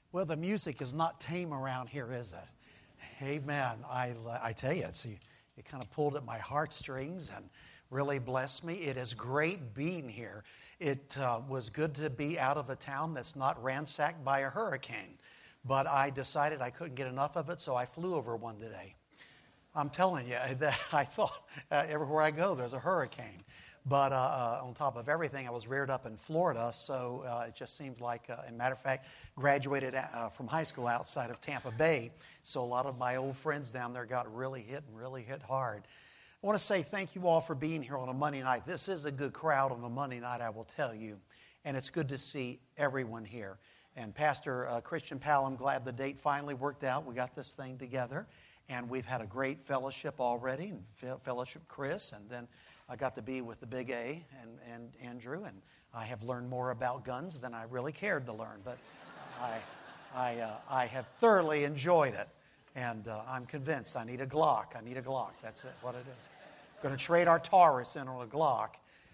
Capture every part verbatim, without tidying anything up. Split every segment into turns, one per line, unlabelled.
Well, the music is not tame around here, is it? Amen. I, I tell you, it's, it kind of pulled at my heartstrings and really blessed me. It is great being here. It uh, was good to be out of a town that's not ransacked by a hurricane. But I decided I couldn't get enough of it, so I flew over one today. I'm telling you, that I thought uh, everywhere I go, there's a hurricane. But uh, uh, on top of everything, I was reared up in Florida, so uh, it just seems like, uh, as a matter of fact, graduated uh, from high school outside of Tampa Bay. So a lot of my old friends down there got really hit and really hit hard. I want to say thank you all for being here on a Monday night. This is a good crowd on a Monday night, I will tell you. And it's good to see everyone here. And Pastor uh, Christian Powell, I'm glad the date finally worked out. We got this thing together. And we've had a great fellowship already, and fellowship Chris, and then I got to be with the big A and, and Andrew, and I have learned more about guns than I really cared to learn. But I, I, uh, I have thoroughly enjoyed it, and uh, I'm convinced I need a Glock. I need a Glock. That's it, what it is. I'm going to trade our Taurus in on a Glock.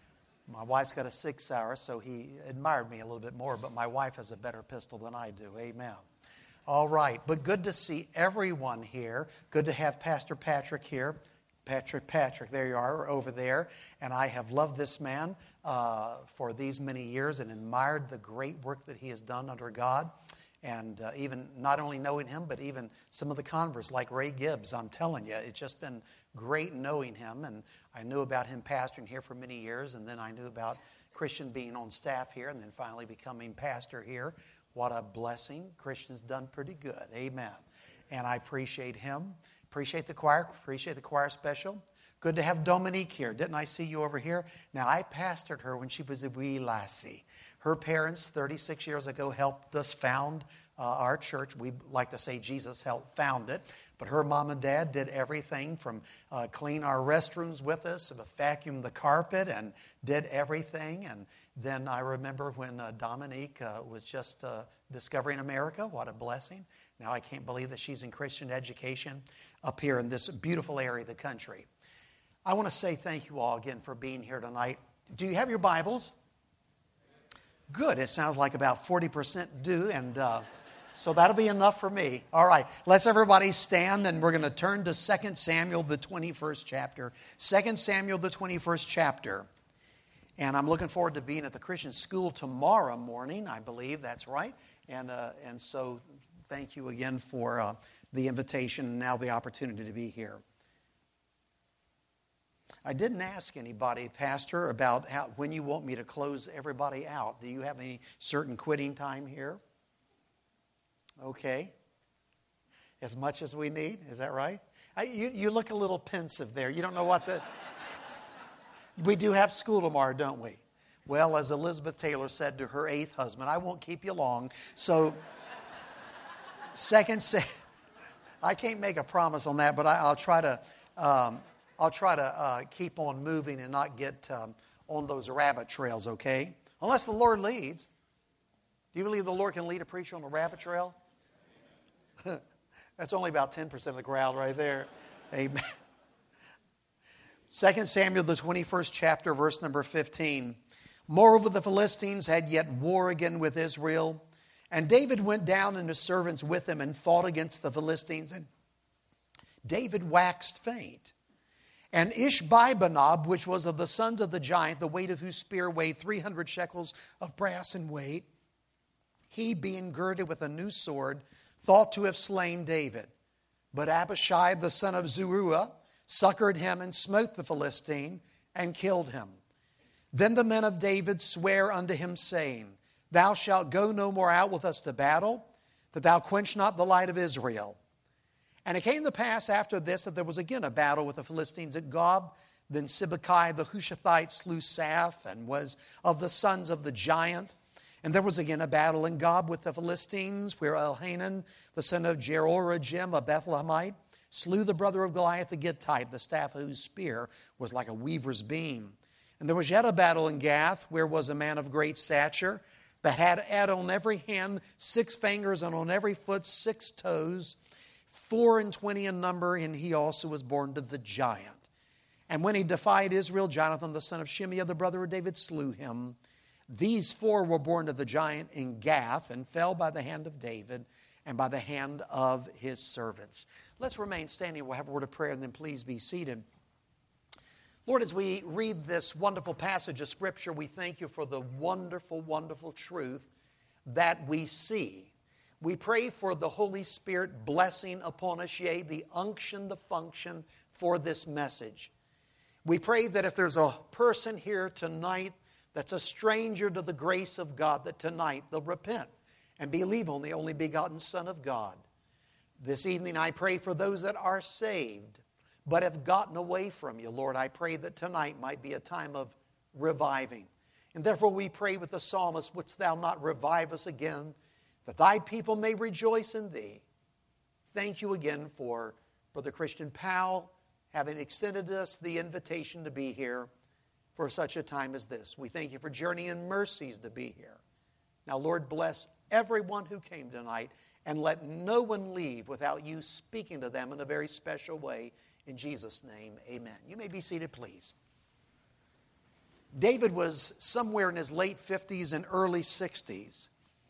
My wife's got a Sig Sauer, so he admired me a little bit more, but my wife has a better pistol than I do. Amen. All right, but good to see everyone here. Good to have Pastor Patrick here. Patrick, Patrick, there you are, over there. And I have loved this man uh, for these many years and admired the great work that he has done under God. And uh, even not only knowing him, but even some of the converts like Ray Gibbs. I'm telling you, it's just been great knowing him. And I knew about him pastoring here for many years. And then I knew about Christian being on staff here and then finally becoming pastor here. What a blessing. Christian's done pretty good. Amen. And I appreciate him. Appreciate the choir. Appreciate the choir special. Good to have Dominique here. Didn't I see you over here? Now, I pastored her when she was a wee lassie. Her parents, thirty-six years ago, helped us found uh, our church. We like to say Jesus helped found it. But her mom and dad did everything from uh, clean our restrooms with us, vacuum the carpet, and did everything. And then I remember when uh, Dominique uh, was just uh, discovering America. What a blessing. Now I can't believe that she's in Christian education up here in this beautiful area of the country. I want to say thank you all again for being here tonight. Do you have your Bibles? Good. It sounds like about forty percent do, and uh, so that'll be enough for me. All right. Let's everybody stand, and we're going to turn to Second Samuel, the twenty-first chapter. Second Samuel, the twenty-first chapter. And I'm looking forward to being at the Christian school tomorrow morning. I believe that's right. And uh, and so thank you again for uh, the invitation and now the opportunity to be here. I didn't ask anybody, Pastor, about how, when you want me to close everybody out. Do you have any certain quitting time here? Okay. As much as we need, is that right? I, you, you look a little pensive there. You don't know what the... We do have school tomorrow, don't we? Well, as Elizabeth Taylor said to her eighth husband, I won't keep you long. So, second, I can't make a promise on that, but I, I'll try to, um, I'll try to uh, keep on moving and not get um, on those rabbit trails. Okay? Unless the Lord leads. Do you believe the Lord can lead a preacher on a rabbit trail? That's only about ten percent of the crowd right there. Amen. Second Samuel, the twenty-first chapter, verse number fifteen. Moreover, the Philistines had yet war again with Israel. And David went down and his servants with him and fought against the Philistines. And David waxed faint. And Ishbi-benob, which was of the sons of the giant, the weight of whose spear weighed three hundred shekels of brass in weight, he being girded with a new sword, thought to have slain David. But Abishai, the son of Zeruiah, succored him and smote the Philistine and killed him. Then the men of David sware unto him, saying, Thou shalt go no more out with us to battle, that thou quench not the light of Israel. And it came to pass after this that there was again a battle with the Philistines at Gob. Then Sibbecai the Hushathite slew Saph, and was of the sons of the giant. And there was again a battle in Gob with the Philistines, where Elhanan, the son of Jehoiarib, a Bethlehemite, slew the brother of Goliath the Gittite, the staff of whose spear was like a weaver's beam. And there was yet a battle in Gath, where was a man of great stature, that had had on every hand six fingers, and on every foot six toes, four and twenty in number, and he also was born to the giant. And when he defied Israel, Jonathan the son of Shimeah, the brother of David, slew him. These four were born to the giant in Gath and fell by the hand of David and by the hand of his servants. Let's remain standing. We'll have a word of prayer and then please be seated. Lord, as we read this wonderful passage of Scripture, we thank you for the wonderful, wonderful truth that we see. We pray for the Holy Spirit blessing upon us, yea, the unction, the function for this message. We pray that if there's a person here tonight that's a stranger to the grace of God, that tonight they'll repent and believe on the only begotten Son of God. This evening I pray for those that are saved but have gotten away from you. Lord, I pray that tonight might be a time of reviving. And therefore we pray with the psalmist, wouldst thou not revive us again, that thy people may rejoice in thee. Thank you again for Brother Christian Powell having extended us the invitation to be here for such a time as this. We thank you for Journey and Mercies to be here. Now, Lord, bless everyone who came tonight and let no one leave without you speaking to them in a very special way. In Jesus' name, amen. You may be seated, please. David was somewhere in his late fifties and early sixties.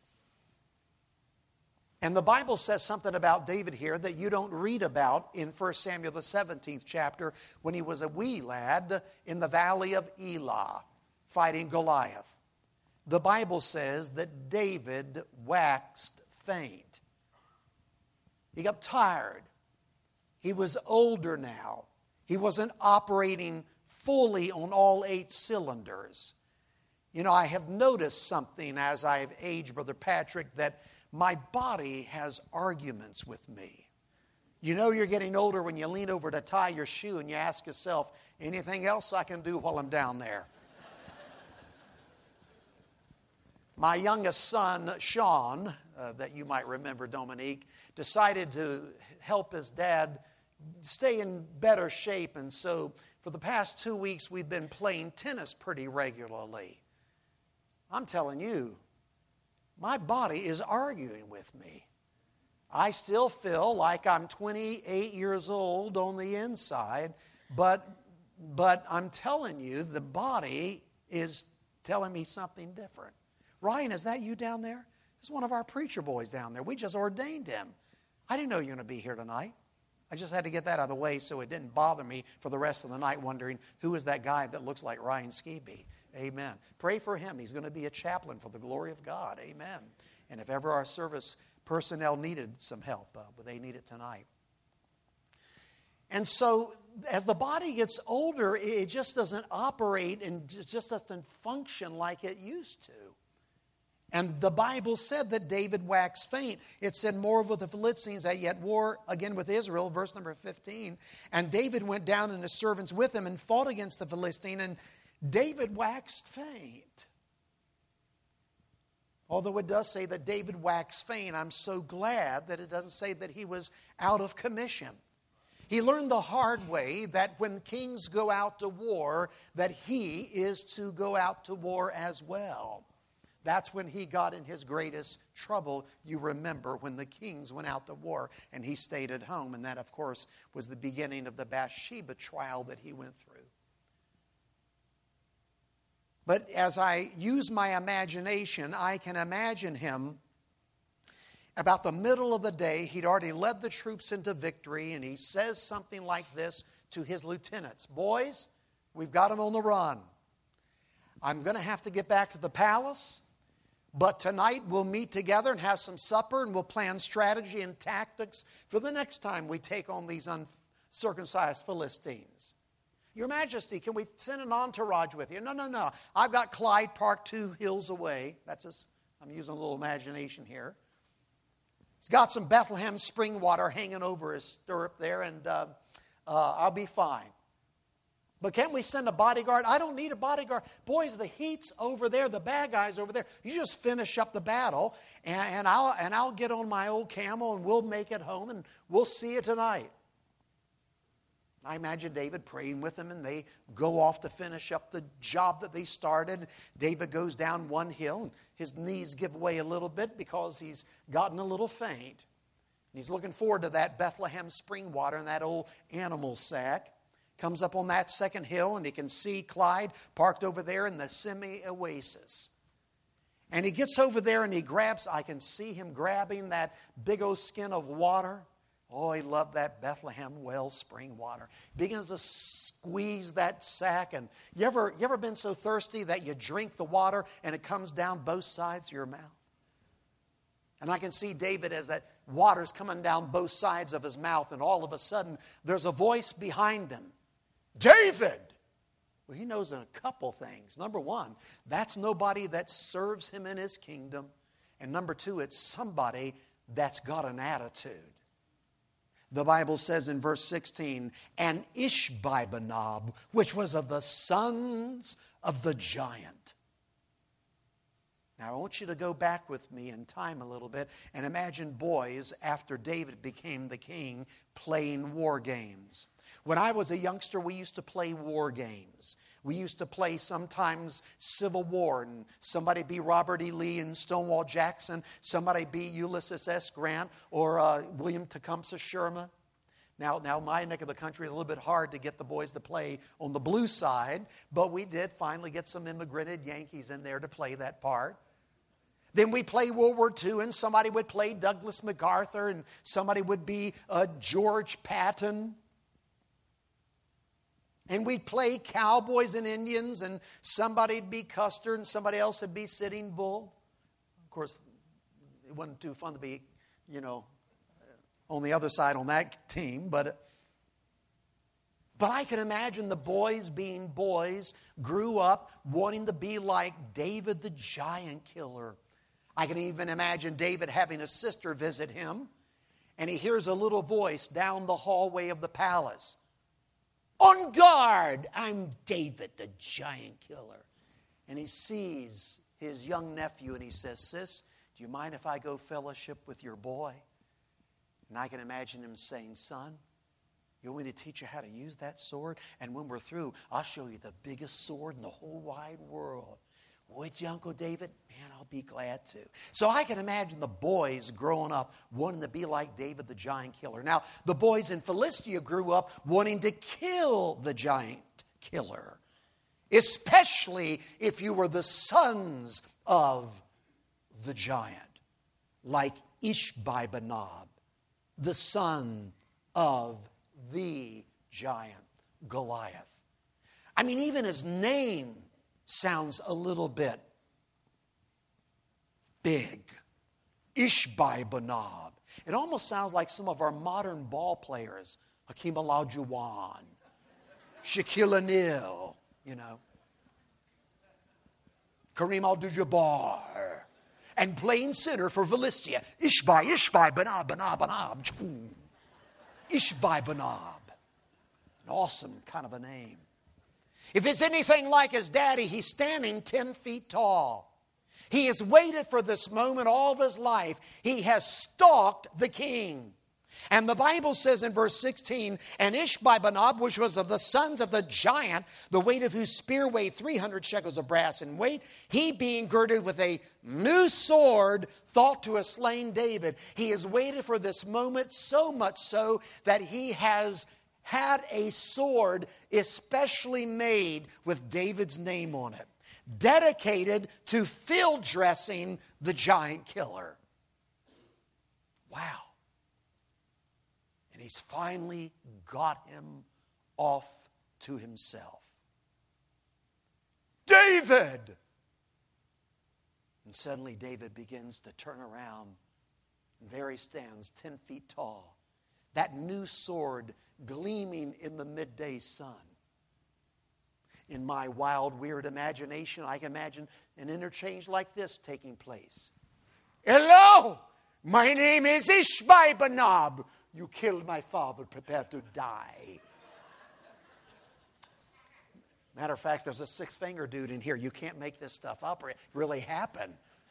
And the Bible says something about David here that you don't read about in First Samuel, the seventeenth chapter, when he was a wee lad in the valley of Elah fighting Goliath. The Bible says that David waxed faint. He got tired. He was older now. He wasn't operating fully on all eight cylinders. You know, I have noticed something as I've aged, Brother Patrick, that my body has arguments with me. You know you're getting older when you lean over to tie your shoe and you ask yourself, anything else I can do while I'm down there? My youngest son, Sean, uh, that you might remember, Dominique, decided to help his dad stay in better shape. And so for the past two weeks, we've been playing tennis pretty regularly. I'm telling you, my body is arguing with me. I still feel like I'm twenty-eight years old on the inside, but, but I'm telling you, the body is telling me something different. Ryan, is that you down there? This is one of our preacher boys down there. We just ordained him. I didn't know you were going to be here tonight. I just had to get that out of the way so it didn't bother me for the rest of the night wondering, who is that guy that looks like Ryan Skebe? Amen. Pray for him. He's going to be a chaplain for the glory of God. Amen. And if ever our service personnel needed some help, uh, but they need it tonight. And so as the body gets older, it just doesn't operate and just doesn't function like it used to. And the Bible said that David waxed faint. It said, moreover, the Philistines that yet war again with Israel, verse number fifteen. And David went down and his servants with him and fought against the Philistine, and David waxed faint. Although it does say that David waxed faint, I'm so glad that it doesn't say that he was out of commission. He learned the hard way that when kings go out to war, that he is to go out to war as well. That's when he got in his greatest trouble. You remember when the kings went out to war and he stayed at home. And that, of course, was the beginning of the Bathsheba trial that he went through. But as I use my imagination, I can imagine him about the middle of the day. He'd already led the troops into victory, and he says something like this to his lieutenants. Boys, we've got them on the run. I'm going to have to get back to the palace. But tonight we'll meet together and have some supper, and we'll plan strategy and tactics for the next time we take on these uncircumcised Philistines. Your Majesty, can we send an entourage with you? No, no, no. I've got Clyde parked two hills away. That's just, I'm using a little imagination here. He's got some Bethlehem spring water hanging over his stirrup there, and uh, uh, I'll be fine. But can't we send a bodyguard? I don't need a bodyguard. Boys, the heat's over there. The bad guy's over there. You just finish up the battle, and, and, I'll, and I'll get on my old camel, and we'll make it home, and we'll see you tonight. I imagine David praying with them, and they go off to finish up the job that they started. David goes down one hill, and his knees give way a little bit because he's gotten a little faint. And he's looking forward to that Bethlehem spring water and that old animal sack. Comes up on that second hill, and he can see Clyde parked over there in the semi-oasis. And he gets over there and he grabs, I can see him grabbing that big old skin of water. Oh, he loved that Bethlehem well spring water. Begins to squeeze that sack. And you ever, you ever been so thirsty that you drink the water and it comes down both sides of your mouth? And I can see David as that water's coming down both sides of his mouth, and all of a sudden there's a voice behind him. David! Well, he knows a couple things. Number one, that's nobody that serves him in his kingdom. And number two, it's somebody that's got an attitude. The Bible says in verse sixteen, and Ishbi-benob, which was of the sons of the giant. Now, I want you to go back with me in time a little bit and imagine boys, after David became the king, playing war games. When I was a youngster, we used to play war games. We used to play sometimes Civil War, and somebody be Robert E. Lee and Stonewall Jackson, somebody be Ulysses S. Grant or uh, William Tecumseh Sherman. Now, now, my neck of the country is a little bit hard to get the boys to play on the blue side, but we did finally get some immigrated Yankees in there to play that part. Then we play World War Two, and somebody would play Douglas MacArthur, and somebody would be uh, George Patton. And we'd play cowboys and Indians, and somebody'd be Custer, and somebody else would be Sitting Bull. Of course, it wasn't too fun to be, you know, on the other side on that team, but but I can imagine the boys being boys, grew up wanting to be like David the giant killer. I can even imagine David having a sister visit him, and he hears a little voice down the hallway of the palace. On guard, I'm David the giant killer. And he sees his young nephew and he says, sis, do you mind if I go fellowship with your boy? And I can imagine him saying, son, you want me to teach you how to use that sword? And when we're through, I'll show you the biggest sword in the whole wide world. Would you, Uncle David? Man, I'll be glad to. So I can imagine the boys growing up wanting to be like David the giant killer. Now, the boys in Philistia grew up wanting to kill the giant killer, especially if you were the sons of the giant, like Ishbi-benob, the son of the giant Goliath. I mean, even his name sounds a little bit big. Ishbi-benob. It almost sounds like some of our modern ball players. Hakeem Olajuwon, Shaquille O'Neal, you know, Kareem Abdul-Jabbar, and playing center for Philistia. Ishbi, Ishbi-benob, benob, benob. Ishbi-benob. An awesome kind of a name. If it's anything like his daddy, he's standing ten feet tall. He has waited for this moment all of his life. He has stalked the king. And the Bible says in verse sixteen, and Ishbi-benob, which was of the sons of the giant, the weight of whose spear weighed three hundred shekels of brass in weight, he being girded with a new sword, thought to have slain David. He has waited for this moment so much so that he has had a sword especially made with David's name on it, dedicated to field dressing the giant killer. Wow. And he's finally got him off to himself. David! And suddenly David begins to turn around, and there he stands, ten feet tall, that new sword gleaming in the midday sun. In my wild, weird imagination, I can imagine an interchange like this taking place. Hello, my name is Ishbi-benob. You killed my father, prepare to die. Matter of fact, there's a six-finger dude in here. You can't make this stuff up or it really happened.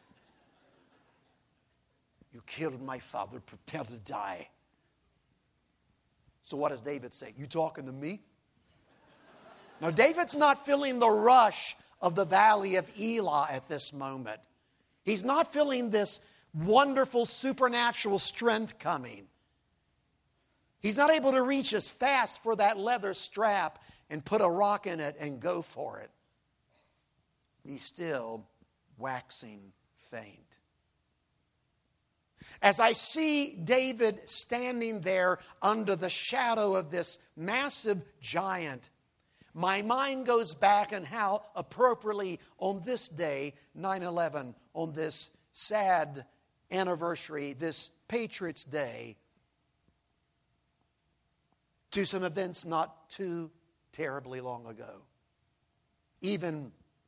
You killed my father, prepare to die. So what does David say? You talking to me? Now, David's not feeling the rush of the valley of Elah at this moment. He's not feeling this wonderful supernatural strength coming. He's not able to reach as fast for that leather strap and put a rock in it and go for it. He's still waxing faint. As I see David standing there under the shadow of this massive giant, my mind goes back and how appropriately on this day, nine eleven, on this sad anniversary, this Patriots' Day, to some events not too terribly long ago. Even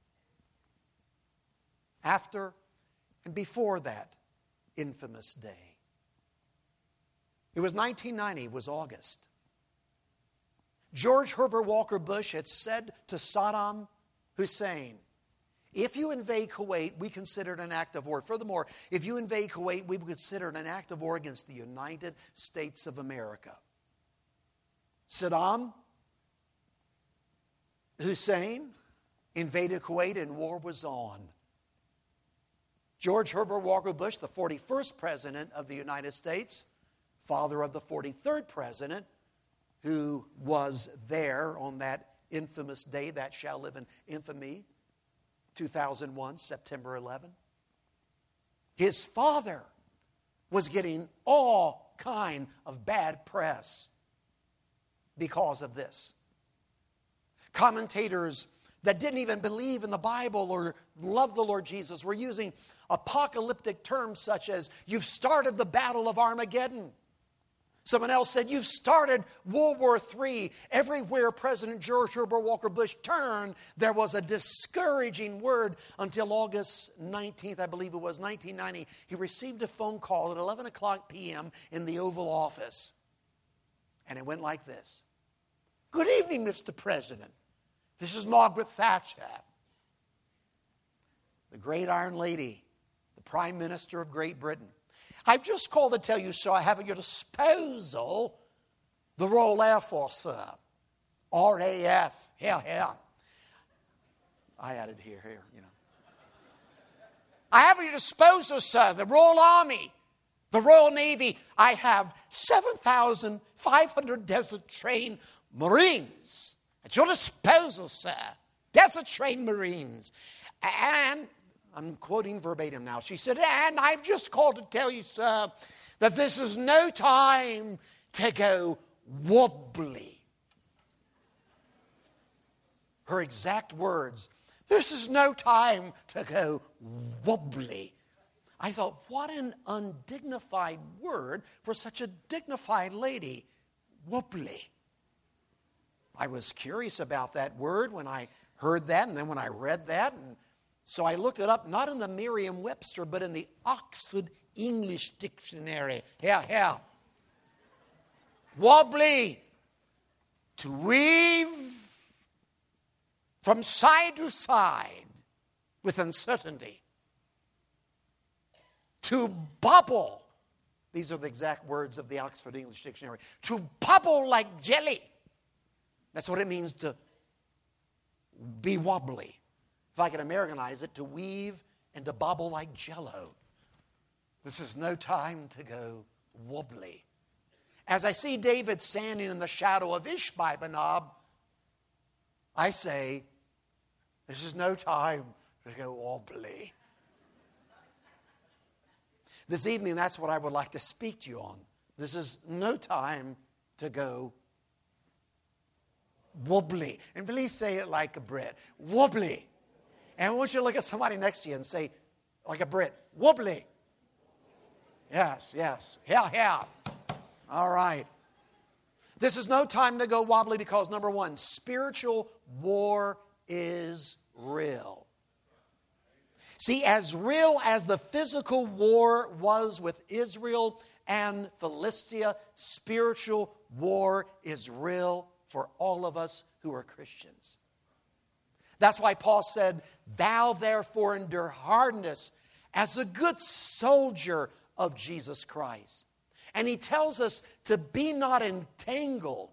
after and before that infamous day. It was nineteen ninety, it was August. George Herbert Walker Bush had said to Saddam Hussein, if you invade Kuwait, we consider it an act of war. Furthermore, if you invade Kuwait, we would consider it an act of war against the United States of America. Saddam Hussein invaded Kuwait and war was on. George Herbert Walker Bush, the forty-first President of the United States, father of the forty-third President, who was there on that infamous day that shall live in infamy, two thousand one, September eleventh. His father was getting all kind of bad press because of this. Commentators that didn't even believe in the Bible or love the Lord Jesus were using apocalyptic terms such as, you've started the battle of Armageddon. Someone else said, you've started World War Three. Everywhere President George Herbert Walker Bush turned, there was a discouraging word until August nineteenth, I believe it was, nineteen ninety. He received a phone call at eleven o'clock p.m. in the Oval Office. And it went like this. Good evening, Mister President. This is Margaret Thatcher, the great Iron Lady, the Prime Minister of Great Britain. I've just called to tell you, sir, I have at your disposal the Royal Air Force, sir. R A F. Here, here. I added here, here, you know. I have at your disposal, sir, the Royal Army, the Royal Navy. I have seven thousand five hundred desert-trained Marines at your disposal, sir. Desert-trained Marines. And I'm quoting verbatim now. She said, and I've just called to tell you, sir, that this is no time to go wobbly. Her exact words, this is no time to go wobbly. I thought, what an undignified word for such a dignified lady. Wobbly. I was curious about that word when I heard that, and then when I read that, and so I looked it up, not in the Merriam-Webster, but in the Oxford English Dictionary. Here, here. Wobbly. To weave from side to side with uncertainty. To bubble. These are the exact words of the Oxford English Dictionary. To bubble like jelly. That's what it means to be wobbly. If I could Americanize it, to weave and to bobble like jello. This is no time to go wobbly. As I see David standing in the shadow of Ishbi-Benob, I say, this is no time to go wobbly. This evening, that's what I would like to speak to you on. This is no time to go wobbly. And please say it like a Brit. Wobbly. And I want you to look at somebody next to you and say, like a Brit, wobbly. Yes, yes. Yeah, yeah. All right. This is no time to go wobbly because, number one, spiritual war is real. See, as real as the physical war was with Israel and Philistia, spiritual war is real for all of us who are Christians. That's why Paul said, thou therefore endure hardness as a good soldier of Jesus Christ. And he tells us to be not entangled.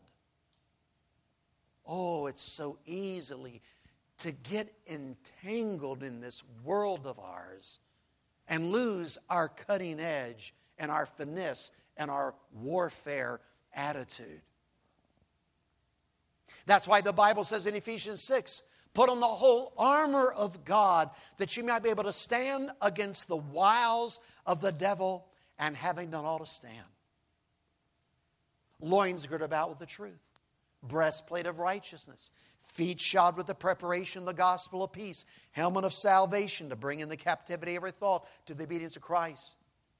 Oh, it's so easily to get entangled in this world of ours and lose our cutting edge and our finesse and our warfare attitude. That's why the Bible says in Ephesians six, Put on the whole armor of God, that you might be able to stand against the wiles of the devil, and having done all to stand. Loins girded about with the truth. Breastplate of righteousness. Feet shod with the preparation of the gospel of peace. Helmet of salvation to bring in the captivity every thought to the obedience of Christ.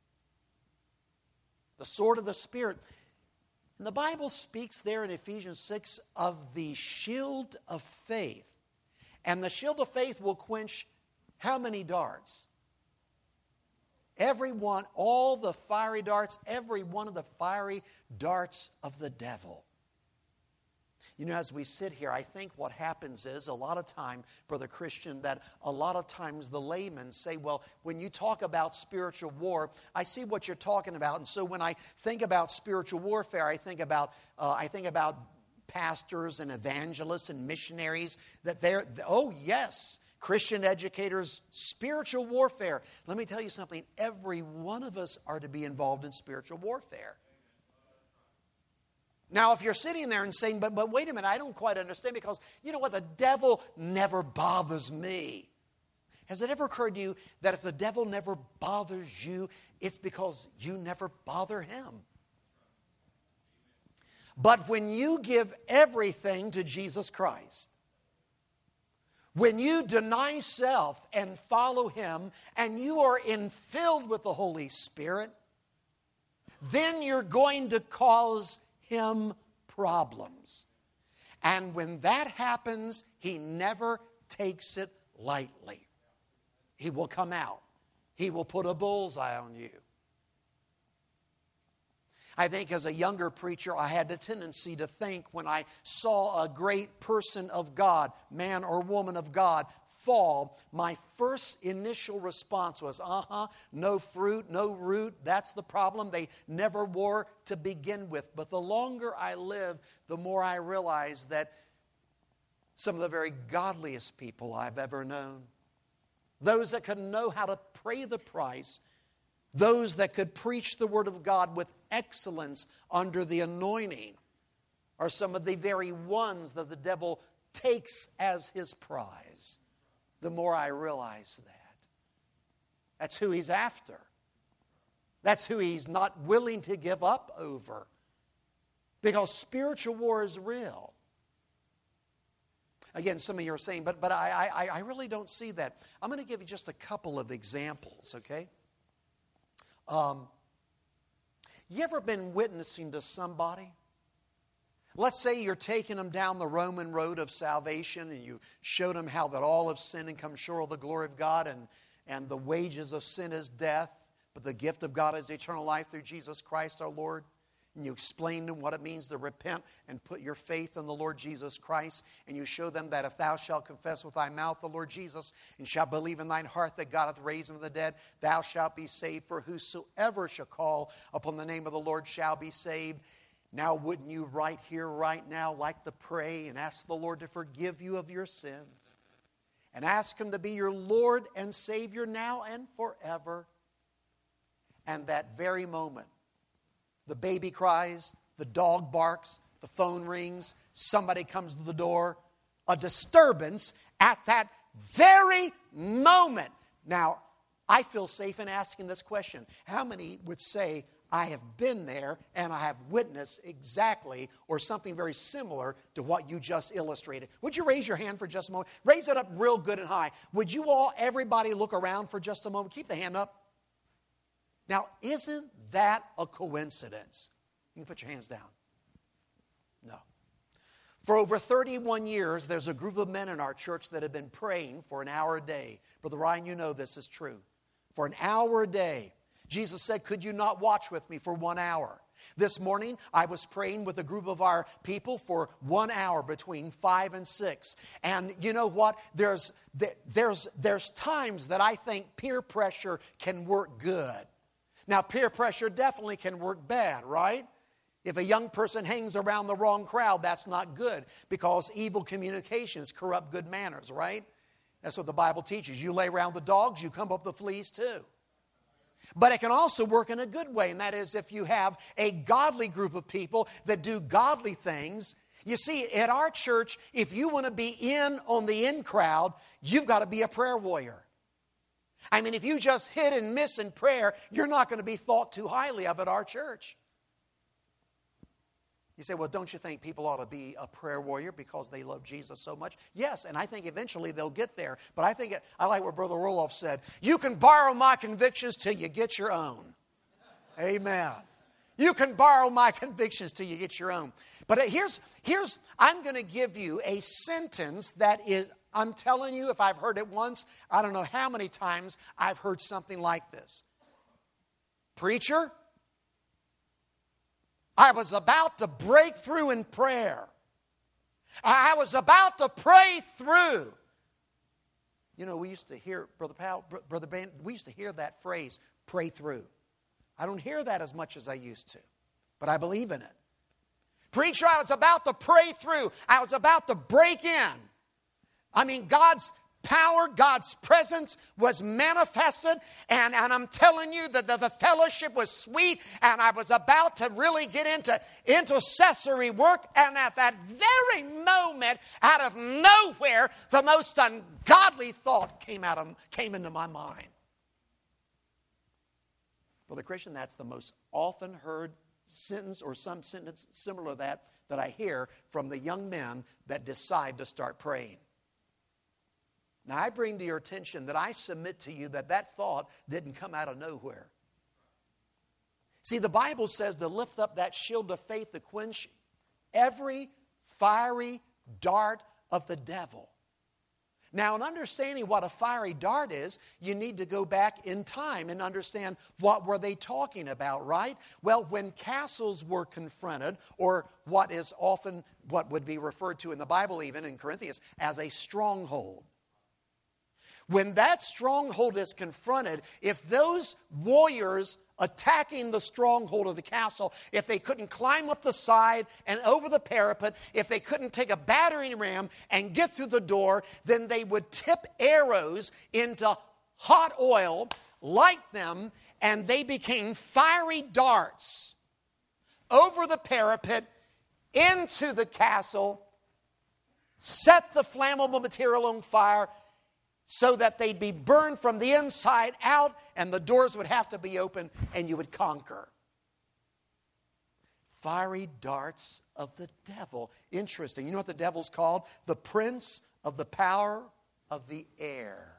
The sword of the Spirit. And the Bible speaks there in Ephesians six of the shield of faith. And the shield of faith will quench how many darts? Every one, all the fiery darts, every one of the fiery darts of the devil. You know, as we sit here, I think what happens is a lot of time, Brother Christian, that a lot of times the laymen say, well, when you talk about spiritual war, I see what you're talking about. And so when I think about spiritual warfare, I think about, uh, I think about pastors and evangelists and missionaries, that they're, oh yes, Christian educators, spiritual warfare. Let me tell you something. Every one of us are to be involved in spiritual warfare. Now, if you're sitting there and saying, but, but wait a minute, I don't quite understand, because you know what? The devil never bothers me. Has it ever occurred to you that if the devil never bothers you, it's because you never bother him? But when you give everything to Jesus Christ, when you deny self and follow Him, and you are infilled with the Holy Spirit, then you're going to cause Him problems. And when that happens, He never takes it lightly. He will come out. He will put a bullseye on you. I think as a younger preacher, I had the tendency to think when I saw a great person of God, man or woman of God, fall, my first initial response was, uh-huh, no fruit, no root, that's the problem. They never were to begin with. But the longer I live, the more I realize that some of the very godliest people I've ever known, those that could know how to pay the price, those that could preach the Word of God with excellence under the anointing, are some of the very ones that the devil takes as his prize. The more I realize that. That's who he's after. That's who he's not willing to give up over. Because spiritual war is real. Again, some of you are saying, but, but I, I, I really don't see that. I'm going to give you just a couple of examples, okay? Um, you ever been witnessing to somebody? Let's say you're taking them down the Roman road of salvation, and you showed them how that all have sinned and come short of the glory of God, and, and the wages of sin is death, but the gift of God is eternal life through Jesus Christ our Lord. And you explain to them what it means to repent and put your faith in the Lord Jesus Christ. And you show them that if thou shalt confess with thy mouth the Lord Jesus, and shalt believe in thine heart that God hath raised him from the dead, thou shalt be saved. For whosoever shall call upon the name of the Lord shall be saved. Now, wouldn't you right here, right now, like to pray and ask the Lord to forgive you of your sins? And ask Him to be your Lord and Savior now and forever. And that very moment, the baby cries, the dog barks, the phone rings, somebody comes to the door, a disturbance at that very moment. Now, I feel safe in asking this question. How many would say, I have been there and I have witnessed exactly or something very similar to what you just illustrated? Would you raise your hand for just a moment? Raise it up real good and high. Would you all, everybody, look around for just a moment? Keep the hand up. Now, isn't that a coincidence? You can put your hands down. No. For over thirty-one years, there's a group of men in our church that have been praying for an hour a day. Brother Ryan, you know this is true. For an hour a day. Jesus said, could you not watch with me for one hour? This morning, I was praying with a group of our people for one hour between five and six. And you know what? There's, there's, there's times that I think peer pressure can work good. Now, peer pressure definitely can work bad, right? If a young person hangs around the wrong crowd, that's not good, because evil communications corrupt good manners, right? That's what the Bible teaches. You lay around the dogs, you come up with the fleas too. But it can also work in a good way, and that is if you have a godly group of people that do godly things, You see, at our church, if you want to be in on the in crowd, you've got to be a prayer warrior. I mean, if you just hit and miss in prayer, you're not going to be thought too highly of at our church. You say, well, don't you think people ought to be a prayer warrior because they love Jesus so much? Yes, and I think eventually they'll get there. But I think, it, I like what Brother Roloff said. You can borrow my convictions till you get your own. Amen. You can borrow my convictions till you get your own. But here's, here's I'm going to give you a sentence that is, I'm telling you, if I've heard it once, I don't know how many times I've heard something like this. Preacher, I was about to break through in prayer. I was about to pray through. You know, we used to hear, Brother Powell, Brother Ben, we used to hear that phrase, pray through. I don't hear that as much as I used to, but I believe in it. Preacher, I was about to pray through. I was about to break in. I mean, God's power, God's presence was manifested, and, and I'm telling you that the, the fellowship was sweet, and I was about to really get into intercessory work, and at that very moment, out of nowhere, the most ungodly thought came out of, came into my mind. For the Christian, that's the most often heard sentence or some sentence similar to that that I hear from the young men that decide to start praying. Now, I bring to your attention that I submit to you that that thought didn't come out of nowhere. See, the Bible says to lift up that shield of faith to quench every fiery dart of the devil. Now, in understanding what a fiery dart is, you need to go back in time and understand what were they talking about, right? Well, when castles were confronted, or what is often what would be referred to in the Bible, even in Corinthians, as a stronghold. When that stronghold is confronted, if those warriors attacking the stronghold of the castle, if they couldn't climb up the side and over the parapet, if they couldn't take a battering ram and get through the door, then they would tip arrows into hot oil, light them, and they became fiery darts over the parapet into the castle, set the flammable material on fire, so that they'd be burned from the inside out, and the doors would have to be open, and you would conquer. Fiery darts of the devil. Interesting. You know what the devil's called? The prince of the power of the air.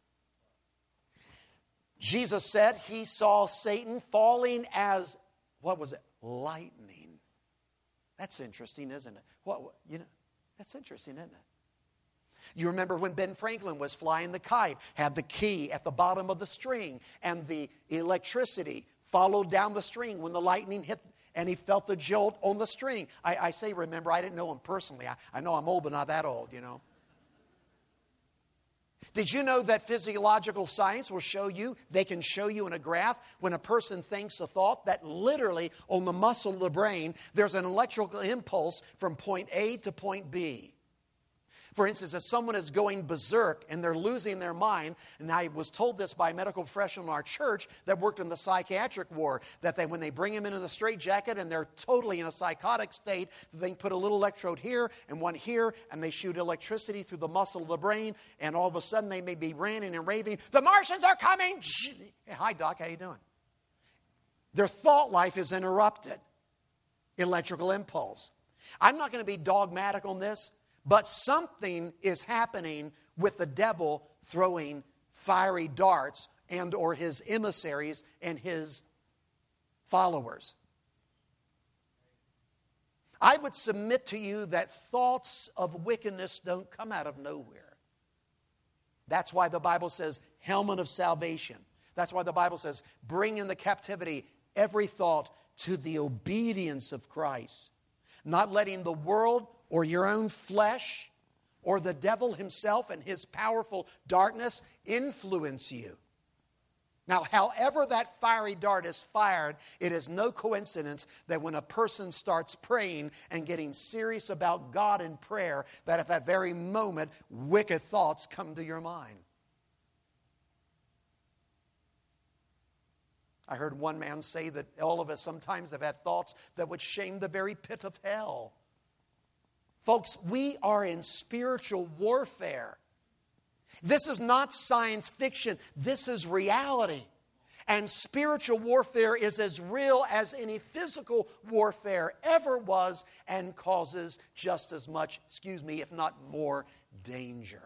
Jesus said he saw Satan falling as, what was it? Lightning. That's interesting, isn't it? What, you know, that's interesting, isn't it? You remember when Ben Franklin was flying the kite, had the key at the bottom of the string, and the electricity followed down the string when the lightning hit, and he felt the jolt on the string. I, I say, remember, I didn't know him personally. I, I know I'm old, but not that old, you know. Did you know that physiological science will show you, they can show you in a graph, when a person thinks a thought, that literally on the muscle of the brain, there's an electrical impulse from point A to point B. For instance, if someone is going berserk and they're losing their mind, and I was told this by a medical professional in our church that worked in the psychiatric ward, that they, when they bring them into the straitjacket and they're totally in a psychotic state, they can put a little electrode here and one here, and they shoot electricity through the muscle of the brain, and all of a sudden they may be ranting and raving, "The Martians are coming!" Hey, hi, Doc, how you doing? Their thought life is interrupted. Electrical impulse. I'm not going to be dogmatic on this, but something is happening with the devil throwing fiery darts and or his emissaries and his followers. I would submit to you that thoughts of wickedness don't come out of nowhere. That's why the Bible says helmet of salvation. That's why the Bible says bring in the captivity every thought to the obedience of Christ. Not letting the world or your own flesh or the devil himself and his powerful darkness influence you. Now, however that fiery dart is fired, it is no coincidence that when a person starts praying and getting serious about God in prayer, that at that very moment, wicked thoughts come to your mind. I heard one man say that all of us sometimes have had thoughts that would shame the very pit of hell. Folks, we are in spiritual warfare. This is not science fiction. This is reality. And spiritual warfare is as real as any physical warfare ever was and causes just as much, excuse me, if not more danger.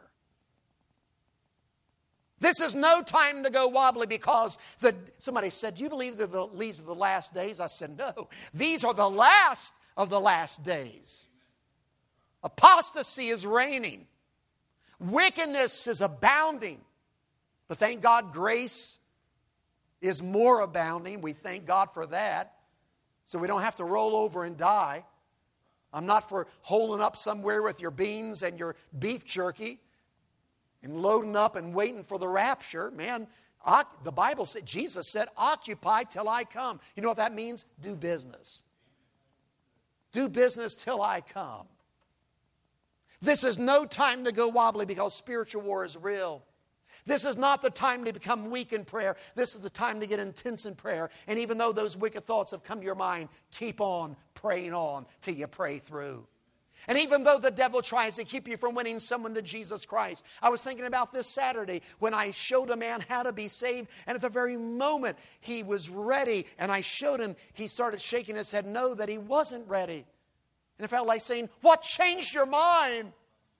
This is no time to go wobbly because the, somebody said, do you believe that the, these are the last days? I said, no. These are the last of the last days. Apostasy is reigning. Wickedness is abounding. But thank God grace is more abounding. We thank God for that. So we don't have to roll over and die. I'm not for holding up somewhere with your beans and your beef jerky and loading up and waiting for the rapture. Man, the Bible said, Jesus said, occupy till I come. You know what that means? Do business. Do business till I come. This is no time to go wobbly because spiritual war is real. This is not the time to become weak in prayer. This is the time to get intense in prayer. And even though those wicked thoughts have come to your mind, keep on praying on till you pray through. And even though the devil tries to keep you from winning someone to Jesus Christ. I was thinking about this Saturday when I showed a man how to be saved. And at the very moment he was ready and I showed him, he started shaking his head no, that he wasn't ready. And it felt like saying, what changed your mind?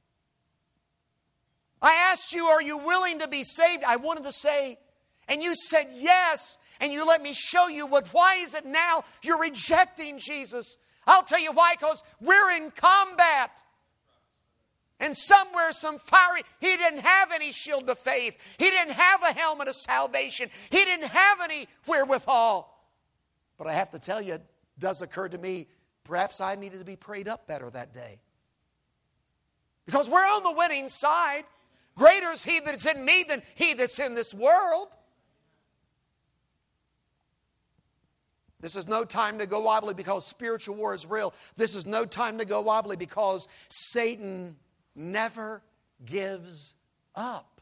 I asked you, are you willing to be saved? I wanted to say, and you said yes. And you let me show you what, why is it now you're rejecting Jesus? I'll tell you why, because we're in combat. And somewhere, some fiery, he didn't have any shield of faith. He didn't have a helmet of salvation. He didn't have any wherewithal. But I have to tell you, it does occur to me, perhaps I needed to be prayed up better that day. Because we're on the winning side. Greater is he that's in me than he that's in this world. This is no time to go wobbly because spiritual war is real. This is no time to go wobbly because Satan never gives up.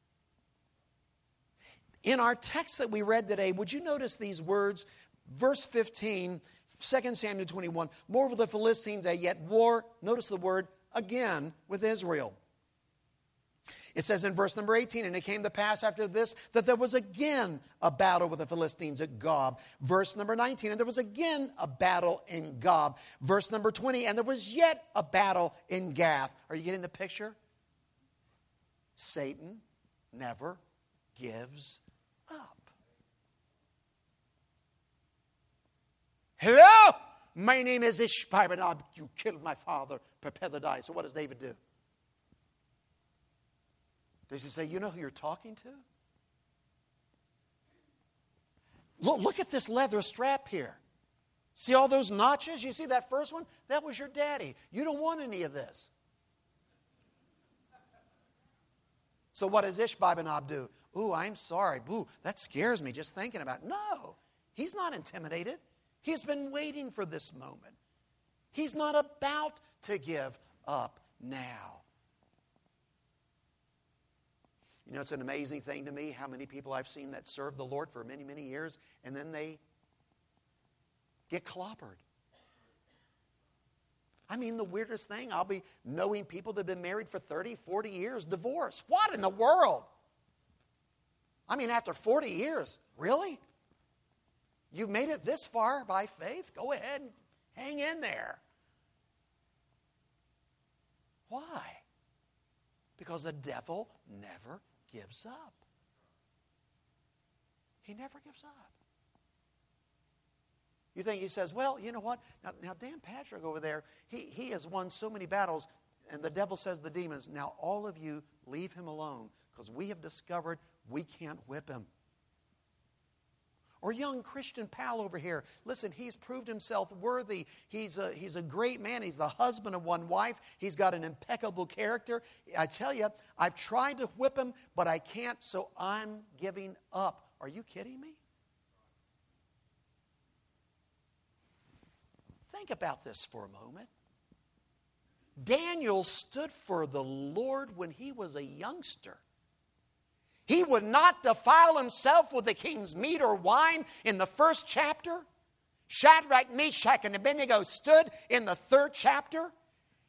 In our text that we read today, would you notice these words? Verse fifteen, Second Samuel twenty-one. Moreover, the Philistines are yet war, notice the word, again with Israel. It says in verse number eighteen, and it came to pass after this that there was again a battle with the Philistines at Gob. Verse number nineteen, and there was again a battle in Gob. Verse number twenty, and there was yet a battle in Gath. Are you getting the picture? Satan never gives up. Hello, my name is Ishbi-benob. You killed my father. Prepare to die. So what does David do? Does he say, you know who you're talking to? Look, look at this leather strap here. See all those notches? You see that first one? That was your daddy. You don't want any of this. So what does Ishbi-benob do? Ooh, I'm sorry. Ooh, that scares me just thinking about it. No, he's not intimidated. He's been waiting for this moment. He's not about to give up now. You know, it's an amazing thing to me how many people I've seen that serve the Lord for many, many years, and then they get clobbered. I mean, the weirdest thing, I'll be knowing people that have been married for thirty, forty years, divorced. What in the world? I mean, after forty years, really? You've made it this far by faith? Go ahead and hang in there. Why? Because the devil never gives up. He never gives up. You think he says, well, you know what? Now, now Dan Patrick over there, he, he has won so many battles, and the devil says to the demons, now all of you leave him alone, because we have discovered we can't whip him. Or young Christian pal over here. Listen, he's proved himself worthy. He's a, he's a great man. He's the husband of one wife. He's got an impeccable character. I tell you, I've tried to whip him, but I can't, so I'm giving up. Are you kidding me? Think about this for a moment. Daniel stood for the Lord when he was a youngster. He would not defile himself with the king's meat or wine in the first chapter. Shadrach, Meshach, and Abednego stood in the third chapter.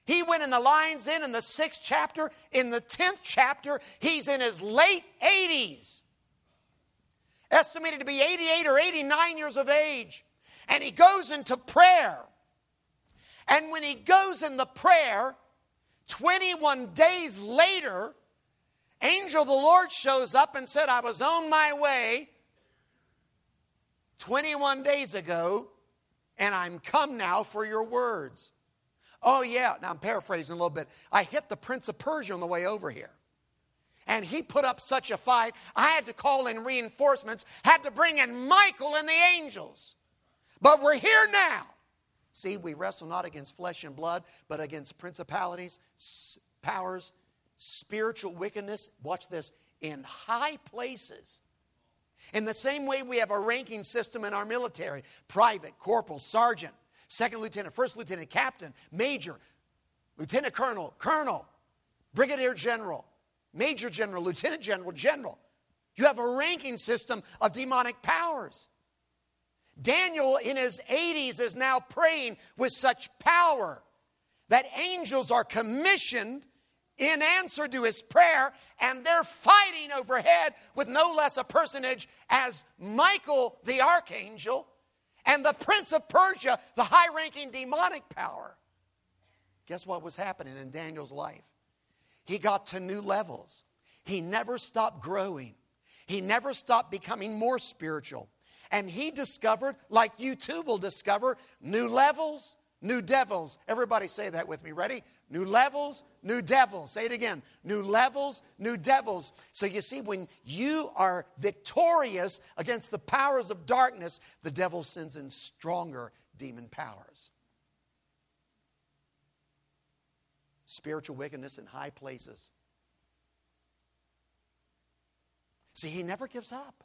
He went in the lion's den in the sixth chapter. In the tenth chapter, he's in his late eighties. Estimated to be eighty-eight or eighty-nine years of age. And he goes into prayer. And when he goes in the prayer, twenty-one days later, angel of the Lord shows up and said, I was on my way twenty-one days ago, and I'm come now for your words. Oh yeah, now I'm paraphrasing a little bit. I hit the Prince of Persia on the way over here. And he put up such a fight, I had to call in reinforcements, had to bring in Michael and the angels. But we're here now. See, we wrestle not against flesh and blood, but against principalities, powers, spiritual wickedness. Watch this, in high places. In the same way we have a ranking system in our military. Private, corporal, sergeant, second lieutenant, first lieutenant, captain, major, lieutenant colonel, colonel, brigadier general, major general, lieutenant general, general. You have a ranking system of demonic powers. Daniel in his eighties is now praying with such power that angels are commissioned in answer to his prayer, and they're fighting overhead with no less a personage as Michael the archangel and the Prince of Persia, the high-ranking demonic power. Guess what was happening in Daniel's life? He got to new levels. He never stopped growing. He never stopped becoming more spiritual. And he discovered, like you too will discover, new levels, new devils. Everybody say that with me. Ready? New levels, new devils. Say it again. New levels, new devils. So you see, when you are victorious against the powers of darkness, the devil sends in stronger demon powers. Spiritual wickedness in high places. See, he never gives up.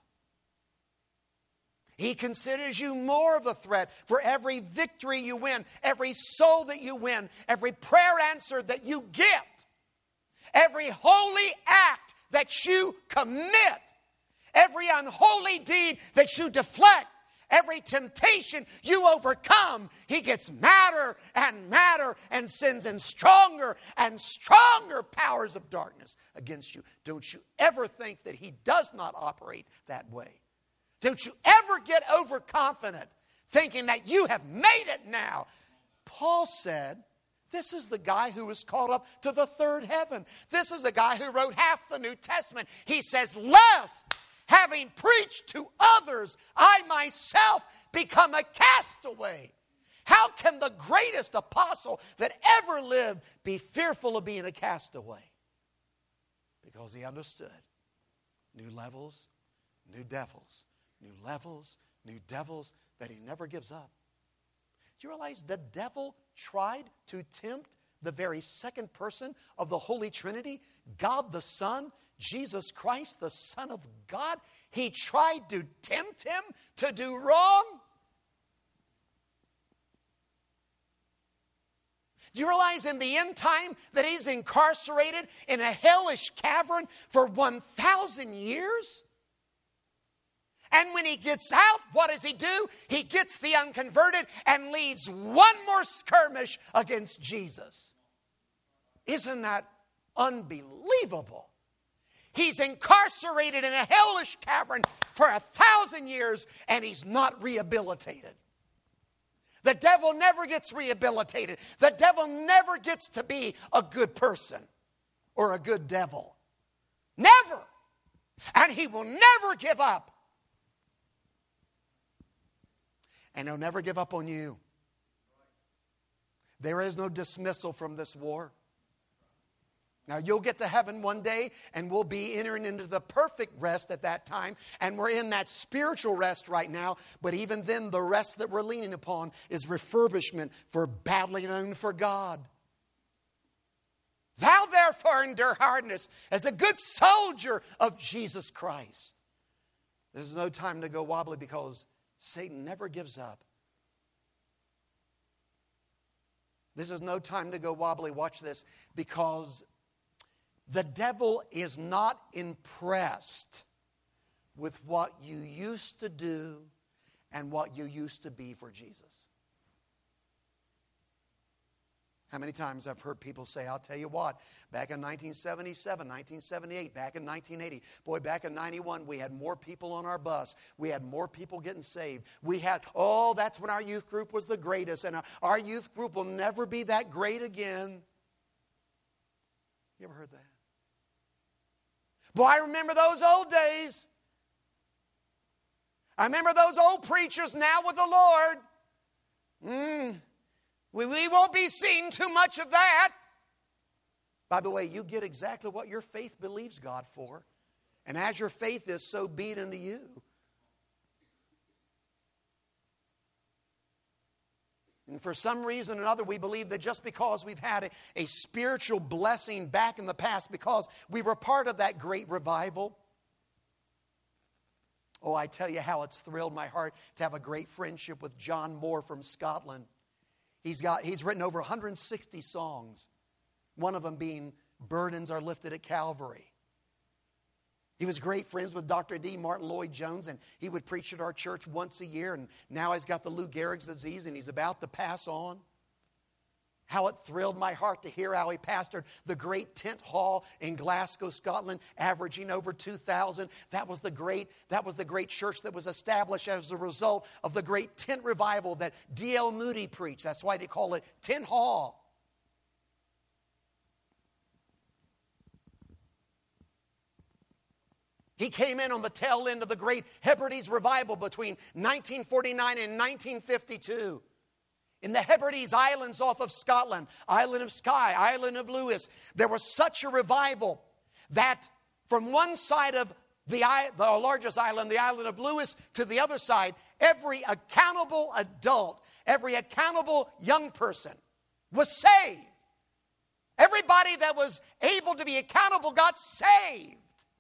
He considers you more of a threat for every victory you win, every soul that you win, every prayer answer that you get, every holy act that you commit, every unholy deed that you deflect, every temptation you overcome. He gets madder and madder and sends in stronger and stronger powers of darkness against you. Don't you ever think that he does not operate that way. Don't you ever get overconfident thinking that you have made it now. Paul said, this is the guy who was called up to the third heaven. This is the guy who wrote half the New Testament. He says, lest, having preached to others, I myself become a castaway. How can the greatest apostle that ever lived be fearful of being a castaway? Because he understood new levels, new devils. New levels, new devils, that he never gives up. Do you realize the devil tried to tempt the very second person of the Holy Trinity, God the Son, Jesus Christ, the Son of God? He tried to tempt him to do wrong. Do you realize in the end time that he's incarcerated in a hellish cavern for one thousand years? And when he gets out, what does he do? He gets the unconverted and leads one more skirmish against Jesus. Isn't that unbelievable? He's incarcerated in a hellish cavern for a thousand years and he's not rehabilitated. The devil never gets rehabilitated. The devil never gets to be a good person or a good devil. Never. And he will never give up. And he'll never give up on you. There is no dismissal from this war. Now, you'll get to heaven one day, and we'll be entering into the perfect rest at that time. And we're in that spiritual rest right now. But even then, the rest that we're leaning upon is refurbishment for battling on for God. Thou therefore endure hardness as a good soldier of Jesus Christ. This is no time to go wobbly because Satan never gives up. This is no time to go wobbly. Watch this. Because the devil is not impressed with what you used to do and what you used to be for Jesus. How many times I've heard people say, I'll tell you what, back in nineteen seventy-seven, nineteen seventy-eight, back in nineteen eighty, boy, back in ninety-one, we had more people on our bus. We had more people getting saved. We had, oh, that's when our youth group was the greatest, and our, our youth group will never be that great again. You ever heard that? Boy, I remember those old days. I remember those old preachers now with the Lord. Mm. We, we won't be seeing too much of that. By the way, you get exactly what your faith believes God for. And as your faith is, so be it unto you. And for some reason or another, we believe that just because we've had a, a spiritual blessing back in the past, because we were part of that great revival. Oh, I tell you how it's thrilled my heart to have a great friendship with John Moore from Scotland. He's got, he's written over one hundred sixty songs, one of them being Burdens Are Lifted at Calvary. He was great friends with Doctor D. Martin Lloyd-Jones, and he would preach at our church once a year, and now he's got the Lou Gehrig's disease, and he's about to pass on. How it thrilled my heart to hear how he pastored the great tent hall in Glasgow, Scotland, averaging over two thousand. That was the great, that was the great church that was established as a result of the great tent revival that D L Moody preached. That's why they call it Tent Hall. He came in on the tail end of the great Hebrides revival between nineteen forty-nine and nineteen fifty-two. In the Hebrides Islands off of Scotland, Island of Skye, Island of Lewis, there was such a revival that from one side of the, the largest island, the island of Lewis, to the other side, every accountable adult, every accountable young person was saved. Everybody that was able to be accountable got saved.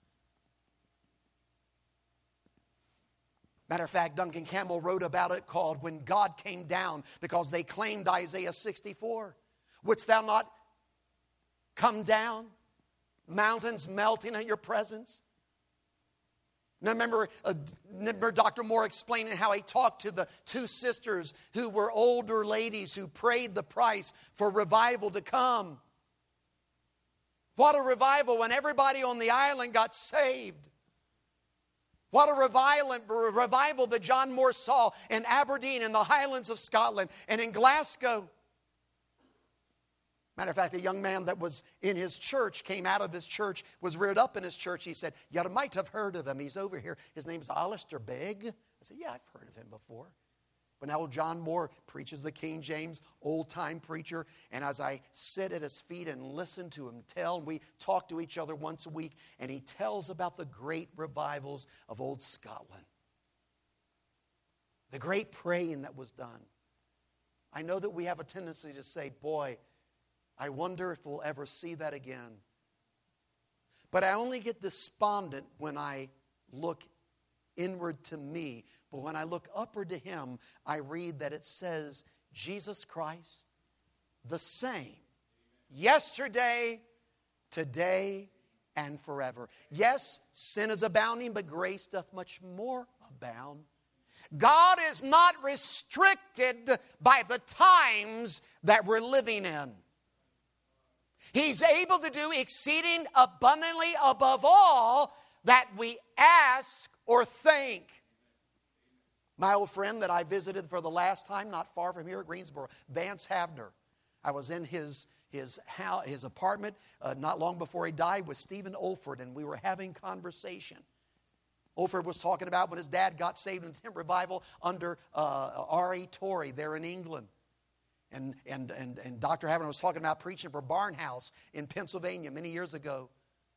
Matter of fact, Duncan Campbell wrote about it called When God Came Down, because they claimed Isaiah sixty-four. Wouldst thou not come down? Mountains melting at your presence. Now remember, uh, remember Doctor Moore explaining how he talked to the two sisters who were older ladies who paid the price for revival to come. What a revival when everybody on the island got saved. What a revival, revival that John Moore saw in Aberdeen, in the Highlands of Scotland, and in Glasgow. Matter of fact, the young man that was in his church, came out of his church, was reared up in his church. He said, you might have heard of him. He's over here. His name's Alistair Begg. I said, yeah, I've heard of him before. But now John Moore preaches the King James, old-time preacher. And as I sit at his feet and listen to him tell, and we talk to each other once a week, and he tells about the great revivals of old Scotland. The great praying that was done. I know that we have a tendency to say, boy, I wonder if we'll ever see that again. But I only get despondent when I look inward to me. But when I look upward to him, I read that it says, Jesus Christ, the same, yesterday, today, and forever. Yes, sin is abounding, but grace doth much more abound. God is not restricted by the times that we're living in. He's able to do exceeding abundantly above all that we ask or think. My old friend that I visited for the last time, not far from here at Greensboro, Vance Havner. I was in his, his, house, his apartment uh, not long before he died with Stephen Olford, and we were having conversation. Olford was talking about when his dad got saved in the tent revival under uh, R E Torrey there in England. And, and, and, and Doctor Havner was talking about preaching for Barnhouse in Pennsylvania many years ago.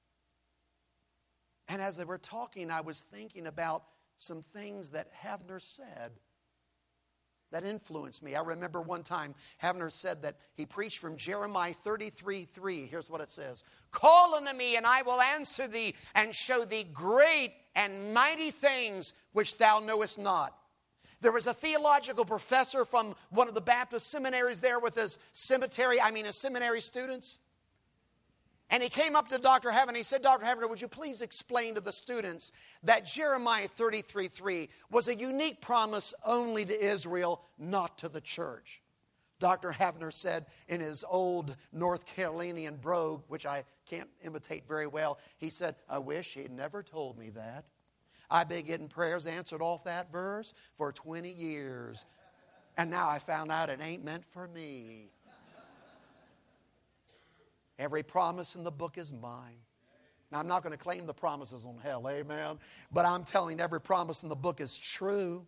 And as they were talking, I was thinking about some things that Havner said that influenced me. I remember one time Havner said that he preached from Jeremiah thirty-three three. Here's what it says. Call unto me, and I will answer thee, and show thee great and mighty things which thou knowest not. There was a theological professor from one of the Baptist seminaries there with his cemetery, I mean his seminary students. And he came up to Doctor Havner and he said, Doctor Havner, would you please explain to the students that Jeremiah thirty-three three was a unique promise only to Israel, not to the church. Doctor Havner said in his old North Carolinian brogue, which I can't imitate very well, he said, I wish he'd never told me that. I've been getting prayers answered off that verse for twenty years. And now I found out it ain't meant for me. Every promise in the book is mine. Now, I'm not going to claim the promises on hell, amen? But I'm telling every promise in the book is true.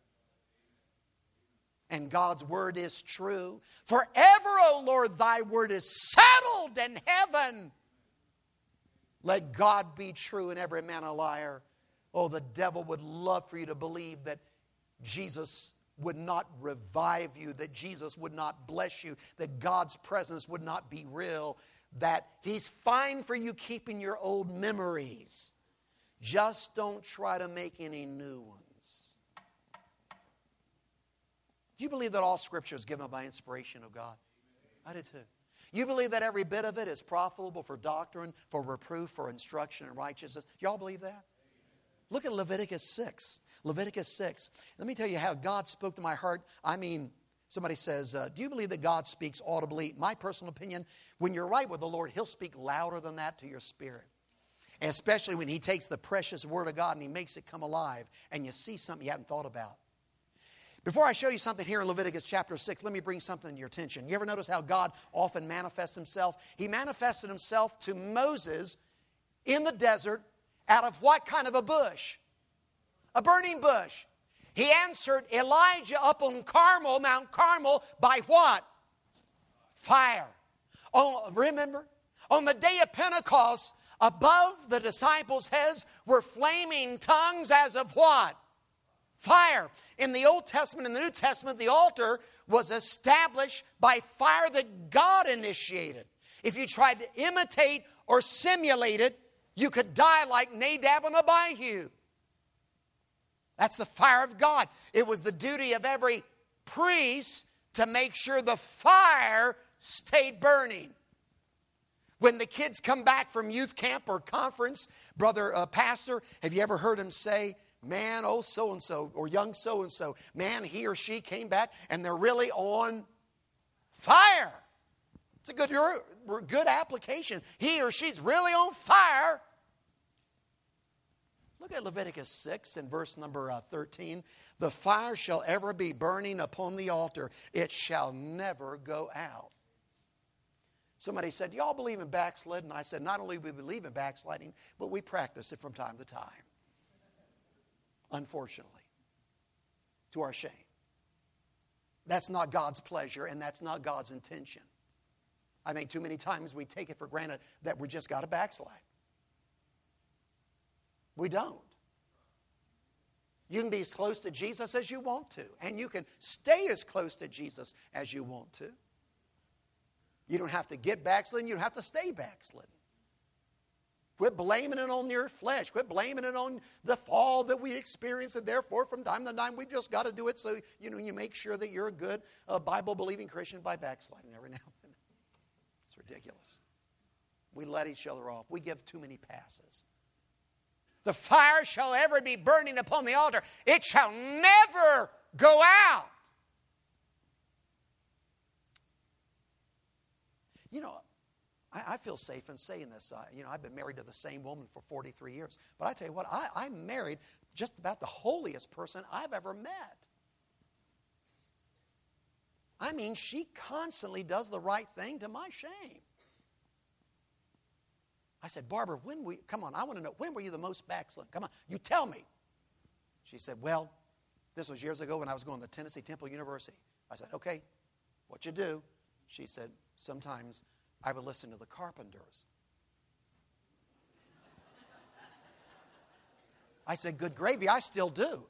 And God's word is true. Forever, O Lord, thy word is settled in heaven. Let God be true and every man a liar. Oh, the devil would love for you to believe that Jesus would not revive you, that Jesus would not bless you, that God's presence would not be real, that He's fine for you keeping your old memories. Just don't try to make any new ones. Do you believe that all Scripture is given by inspiration of God? I do too. You believe that every bit of it is profitable for doctrine, for reproof, for instruction in righteousness? Y'all believe that? Look at Leviticus six. Leviticus six. Let me tell you how God spoke to my heart. I mean, somebody says, uh, do you believe that God speaks audibly? My personal opinion, when you're right with the Lord, He'll speak louder than that to your spirit. And especially when He takes the precious Word of God and He makes it come alive and you see something you hadn't thought about. Before I show you something here in Leviticus chapter six, let me bring something to your attention. You ever notice how God often manifests Himself? He manifested Himself to Moses in the desert out of what kind of a bush? A burning bush. He answered Elijah up on Carmel, Mount Carmel, by what? Fire. Oh, remember? On the day of Pentecost, above the disciples' heads were flaming tongues as of what? Fire. In the Old Testament and the New Testament, the altar was established by fire that God initiated. If you tried to imitate or simulate it, you could die like Nadab and Abihu. That's the fire of God. It was the duty of every priest to make sure the fire stayed burning. When the kids come back from youth camp or conference, brother uh, pastor, have you ever heard him say, man, oh so-and-so, or young so-and-so, man, he or she came back and they're really on fire. It's a good, good application. He or she's really on fire. Look at Leviticus six and verse number uh, thirteen. The fire shall ever be burning upon the altar. It shall never go out. Somebody said, y'all believe in backsliding? I said, not only do we believe in backsliding, but we practice it from time to time. Unfortunately, to our shame. That's not God's pleasure and that's not God's intention. I think too many times we take it for granted that we just got to backslide. We don't. You can be as close to Jesus as you want to, and you can stay as close to Jesus as you want to. You don't have to get backslidden, you don't have to stay backslidden. Quit blaming it on your flesh. Quit blaming it on the fall that we experience, and therefore from time to time we just got to do it so you know you make sure that you're a good uh, Bible-believing Christian by backsliding every now and then. It's ridiculous. We let each other off. We give too many passes. The fire shall ever be burning upon the altar. It shall never go out. You know, I, I feel safe in saying this. I, you know, I've been married to the same woman for forty-three years. But I tell you what, I, I'm married just about the holiest person I've ever met. I mean, she constantly does the right thing to my shame. I said, Barbara, when we, come on, I want to know, when were you the most backslidden? Come on, you tell me. She said, well, this was years ago when I was going to Tennessee Temple University. I said, okay, what you do? She said, sometimes I would listen to the Carpenters. I said, good gravy, I still do.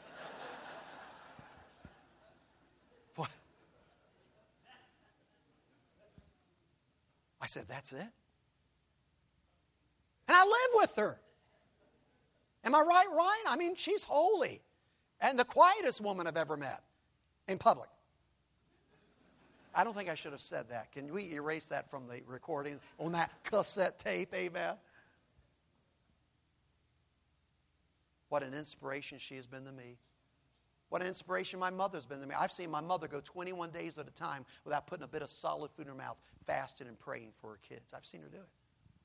What? I said, that's it? And I live with her. Am I right, Ryan? I mean, she's holy. And the quietest woman I've ever met in public. I don't think I should have said that. Can we erase that from the recording on that cassette tape? Amen. What an inspiration she has been to me. What an inspiration my mother's been to me. I've seen my mother go twenty-one days at a time without putting a bit of solid food in her mouth, fasting and praying for her kids. I've seen her do it.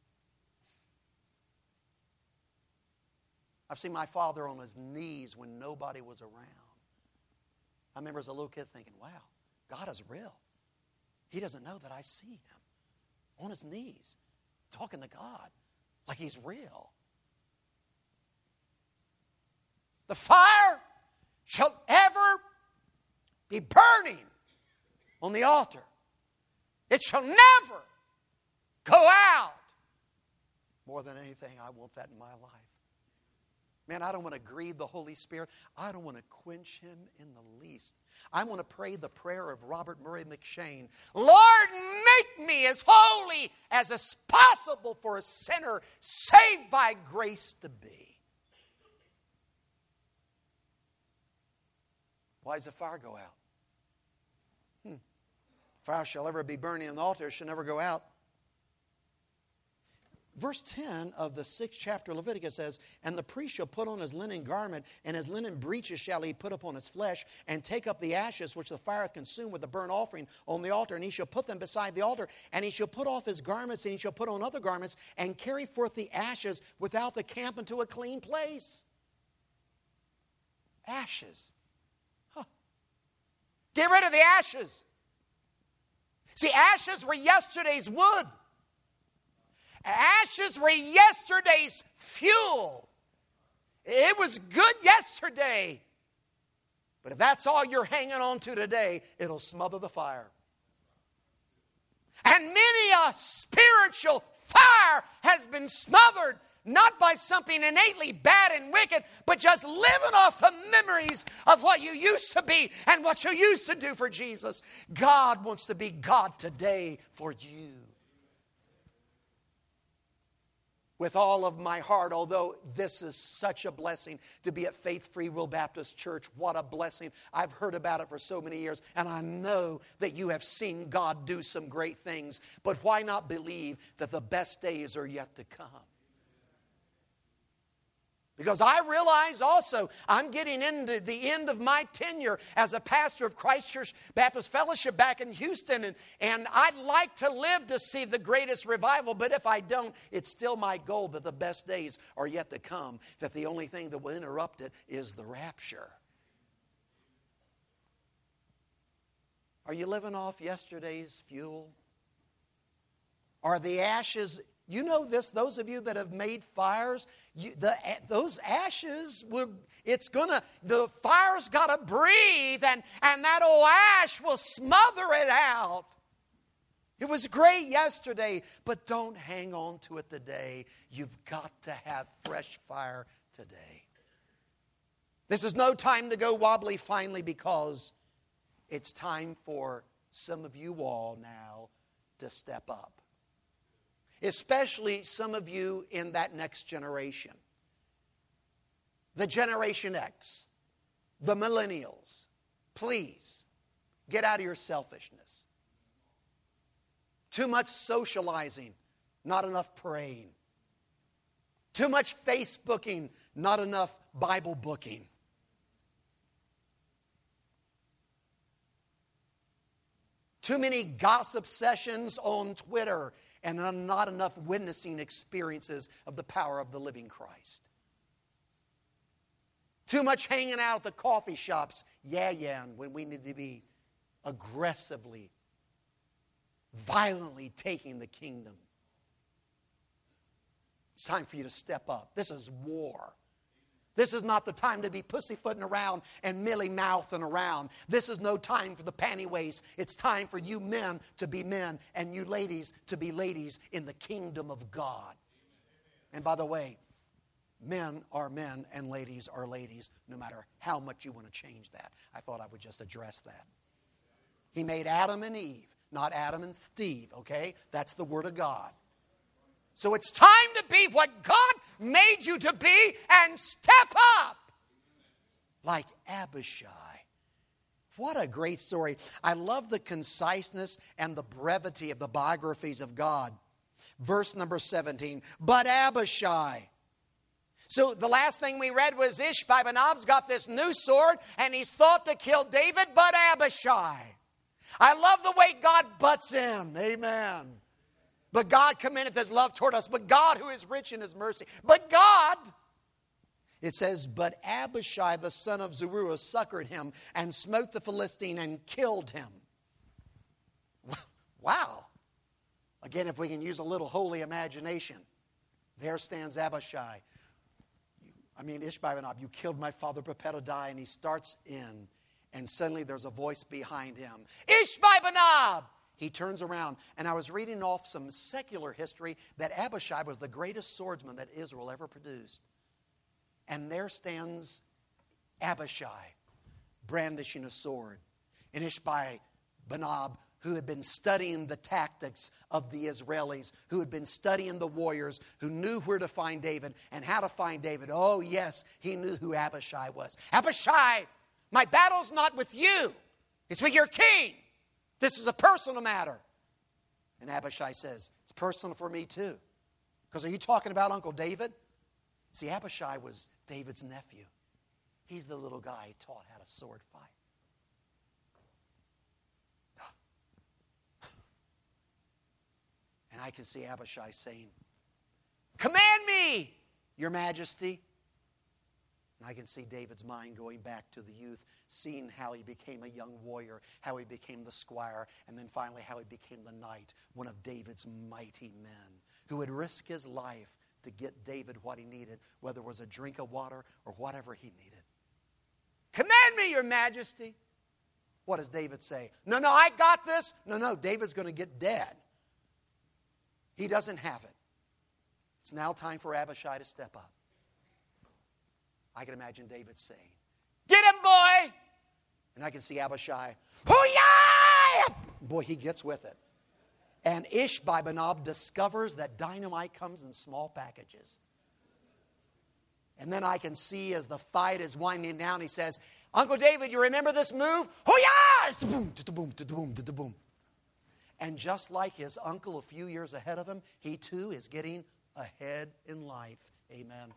I've seen my father on his knees when nobody was around. I remember as a little kid thinking, wow, God is real. He doesn't know that I see him on his knees, talking to God like he's real. The fire shall ever be burning on the altar. It shall never go out. More than anything, I want that in my life. Man, I don't want to grieve the Holy Spirit. I don't want to quench him in the least. I want to pray the prayer of Robert Murray McShane. Lord, make me as holy as is possible for a sinner saved by grace to be. Why does the fire go out? Hmm. Fire shall ever be burning on the altar, shall never go out. Verse ten of the sixth chapter of Leviticus says, and the priest shall put on his linen garment, and his linen breeches shall he put upon his flesh, and take up the ashes which the fire hath consumed with the burnt offering on the altar, and he shall put them beside the altar, and he shall put off his garments, and he shall put on other garments, and carry forth the ashes without the camp into a clean place. Ashes. Huh. Get rid of the ashes. See, ashes were yesterday's wood. Ashes were yesterday's fuel. It was good yesterday. But if that's all you're hanging on to today, it'll smother the fire. And many a spiritual fire has been smothered, not by something innately bad and wicked, but just living off the memories of what you used to be and what you used to do for Jesus. God wants to be God today for you. With all of my heart, although this is such a blessing to be at Faith Free Will Baptist Church. What a blessing. I've heard about it for so many years, and I know that you have seen God do some great things. But why not believe that the best days are yet to come? Because I realize also I'm getting into the end of my tenure as a pastor of Christ Church Baptist Fellowship back in Houston. And, and I'd like to live to see the greatest revival. But if I don't, it's still my goal that the best days are yet to come. That the only thing that will interrupt it is the rapture. Are you living off yesterday's fuel? Are the ashes... You know this, those of you that have made fires, you, the, those ashes, will, it's gonna, the fire's got to breathe, and, and that old ash will smother it out. It was great yesterday, but don't hang on to it today. You've got to have fresh fire today. This is no time to go wobbly finally, because it's time for some of you all now to step up. Especially some of you in that next generation. The Generation X. The millennials. Please, get out of your selfishness. Too much socializing, not enough praying. Too much Facebooking, not enough Bible booking. Too many gossip sessions on Twitter, and not enough witnessing experiences of the power of the living Christ. Too much hanging out at the coffee shops, yeah, yeah, when we need to be aggressively, violently taking the kingdom. It's time for you to step up. This is war. This is not the time to be pussyfooting around and mealy-mouthing around. This is no time for the panty waist. It's time for you men to be men and you ladies to be ladies in the kingdom of God. And by the way, men are men and ladies are ladies, no matter how much you want to change that. I thought I would just address that. He made Adam and Eve, not Adam and Steve, okay? That's the Word of God. So it's time to be what God made you to be and step up like Abishai. What a great story. I love the conciseness and the brevity of the biographies of God. Verse number seventeen. But Abishai
So the last thing we read was Ishbi-Benob got this new sword, and he's thought to kill David, but Abishai. I love the way God butts in. Amen. But God commendeth his love toward us. But God, who is rich in his mercy. But God, it says, but Abishai, the son of Zeruiah, succored him and smote the Philistine and killed him. Wow. Again, if we can use a little holy imagination, there stands Abishai. I mean, Ishbi-Benob, you killed my father, prepare to die. And he starts in, and suddenly there's a voice behind him. Ishbi-Benob! He turns around, and I was reading off some secular history that Abishai was the greatest swordsman that Israel ever produced. And there stands Abishai, brandishing a sword. And Ishbi-Benob, who had been studying the tactics of the Israelis, who had been studying the warriors, who knew where to find David and how to find David. Oh, yes, he knew who Abishai was. Abishai, my battle's not with you. It's with your king. This is a personal matter. And Abishai says, it's personal for me too. Because are you talking about Uncle David? See, Abishai was David's nephew. He's the little guy he taught how to sword fight. And I can see Abishai saying, command me, your majesty. And I can see David's mind going back to the youth, seeing how he became a young warrior, how he became the squire, and then finally how he became the knight, one of David's mighty men, who would risk his life to get David what he needed, whether it was a drink of water or whatever he needed. Command me, your majesty. What does David say? No, no, I got this. No, no, David's going to get dead. He doesn't have it. It's now time for Abishai to step up. I can imagine David saying, get him, boy! And I can see Abishai, hoo-yah! Boy, he gets with it. And Ishbi-Benob discovers that dynamite comes in small packages. And then I can see as the fight is winding down, he says, Uncle David, you remember this move? Hoo-yah! Boom, boom, boom, boom. And just like his uncle a few years ahead of him, he too is getting ahead in life. Amen.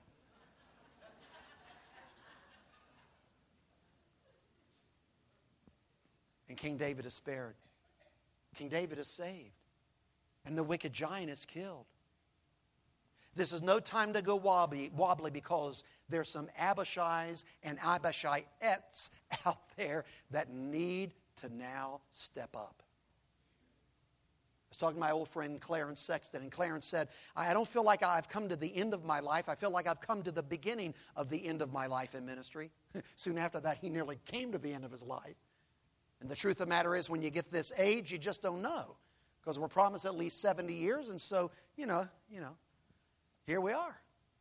And King David is spared. King David is saved. And the wicked giant is killed. This is no time to go wobbly, wobbly because there's some Abishais and Abishaites out there that need to now step up. I was talking to my old friend Clarence Sexton, and Clarence said, I don't feel like I've come to the end of my life. I feel like I've come to the beginning of the end of my life in ministry. Soon after that, he nearly came to the end of his life. And the truth of the matter is, when you get this age, you just don't know. Because we're promised at least seventy years, and so, you know, you know, here we are.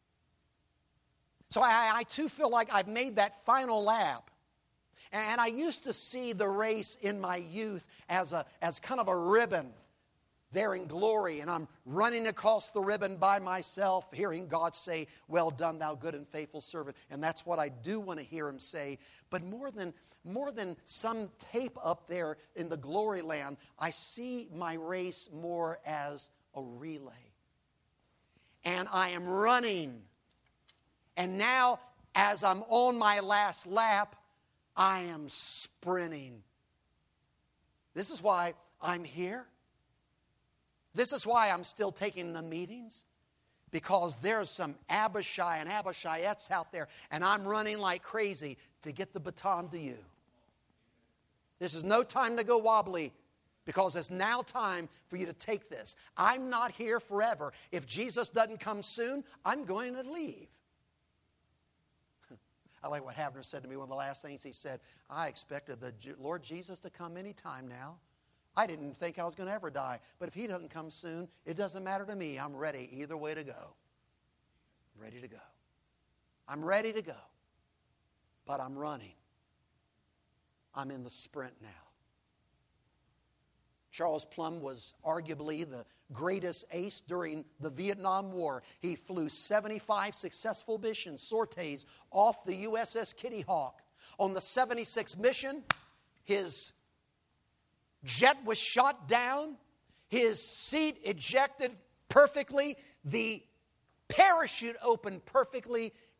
So I, I too feel like I've made that final lap. And I used to see the race in my youth as a as kind of a ribbon there in glory, and I'm running across the ribbon by myself, hearing God say, well done, thou good and faithful servant. And that's what I do want to hear him say. But more than, more than some tape up there in the glory land, I see my race more as a relay. And I am running. And now, as I'm on my last lap, I am sprinting. This is why I'm here. This is why I'm still taking the meetings, because there's some Abishai and Abishaites out there, and I'm running like crazy to get the baton to you. This is no time to go wobbly, because it's now time for you to take this. I'm not here forever. If Jesus doesn't come soon, I'm going to leave. I like what Havner said to me. One of the last things he said, I expected the Lord Jesus to come any time now. I didn't think I was going to ever die. But if he doesn't come soon, it doesn't matter to me. I'm ready either way to go. I'm ready to go. I'm ready to go. But I'm running. I'm in the sprint now. Charles Plumb was arguably the greatest ace during the Vietnam War. He flew seventy-five successful mission sorties off the U S S Kitty Hawk. On the seventy-sixth mission, his jet was shot down, his seat ejected perfectly, the parachute opened perfectly,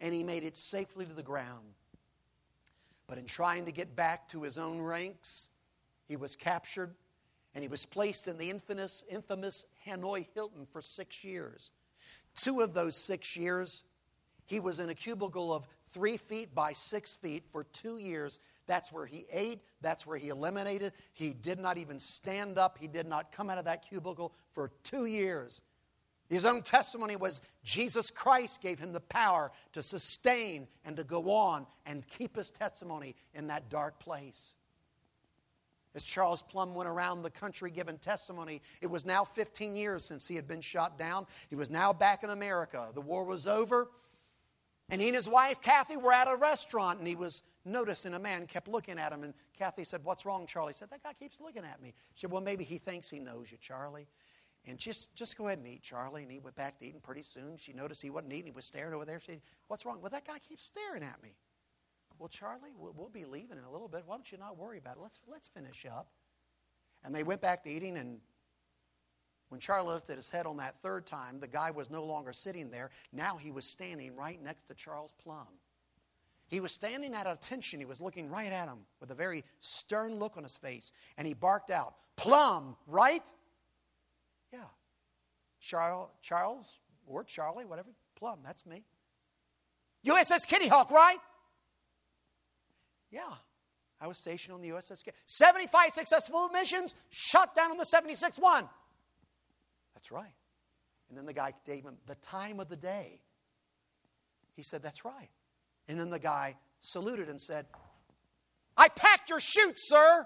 and he made it safely to the ground. But in trying to get back to his own ranks, he was captured, and he was placed in the infamous, infamous Hanoi Hilton for six years. Two of those six years, he was in a cubicle of three feet by six feet for two years. That's where he ate. That's where he eliminated. He did not even stand up. He did not come out of that cubicle for two years. His own testimony was Jesus Christ gave him the power to sustain and to go on and keep his testimony in that dark place. As Charles Plumb went around the country giving testimony, it was now fifteen years since he had been shot down. He was now back in America. The war was over. And he and his wife, Kathy, were at a restaurant, and he was noticing a man kept looking at him. And Kathy said, "What's wrong, Charlie?" He said, "That guy keeps looking at me." She said, "Well, maybe he thinks he knows you, Charlie. And just, just go ahead and eat, Charlie." And he went back to eating. Pretty soon, she noticed he wasn't eating. He was staring over there. She said, "What's wrong?" "Well, that guy keeps staring at me." "Well, Charlie, we'll, we'll be leaving in a little bit. Why don't you not worry about it? Let's, let's finish up." And they went back to eating, and when Charlie lifted his head on that third time, the guy was no longer sitting there. Now he was standing right next to Charles Plumb. He was standing at attention. He was looking right at him with a very stern look on his face. And he barked out, "Plumb, right?" "Yeah." Charles, Charles or Charlie, whatever. "Plumb, that's me." "U S S Kitty Hawk, right?" "Yeah. I was stationed on the U S S Kitty. seventy-five successful missions, shot down on the seventy-sixth one." "That's right." And then the guy gave him the time of the day. He said, "That's right." And then the guy saluted and said, "I packed your chute, sir."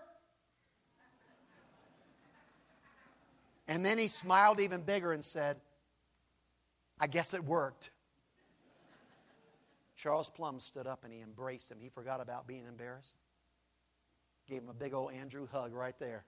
And then he smiled even bigger and said, "I guess it worked." Charles Plumb stood up and he embraced him. He forgot about being embarrassed. Gave him a big old Andrew hug right there.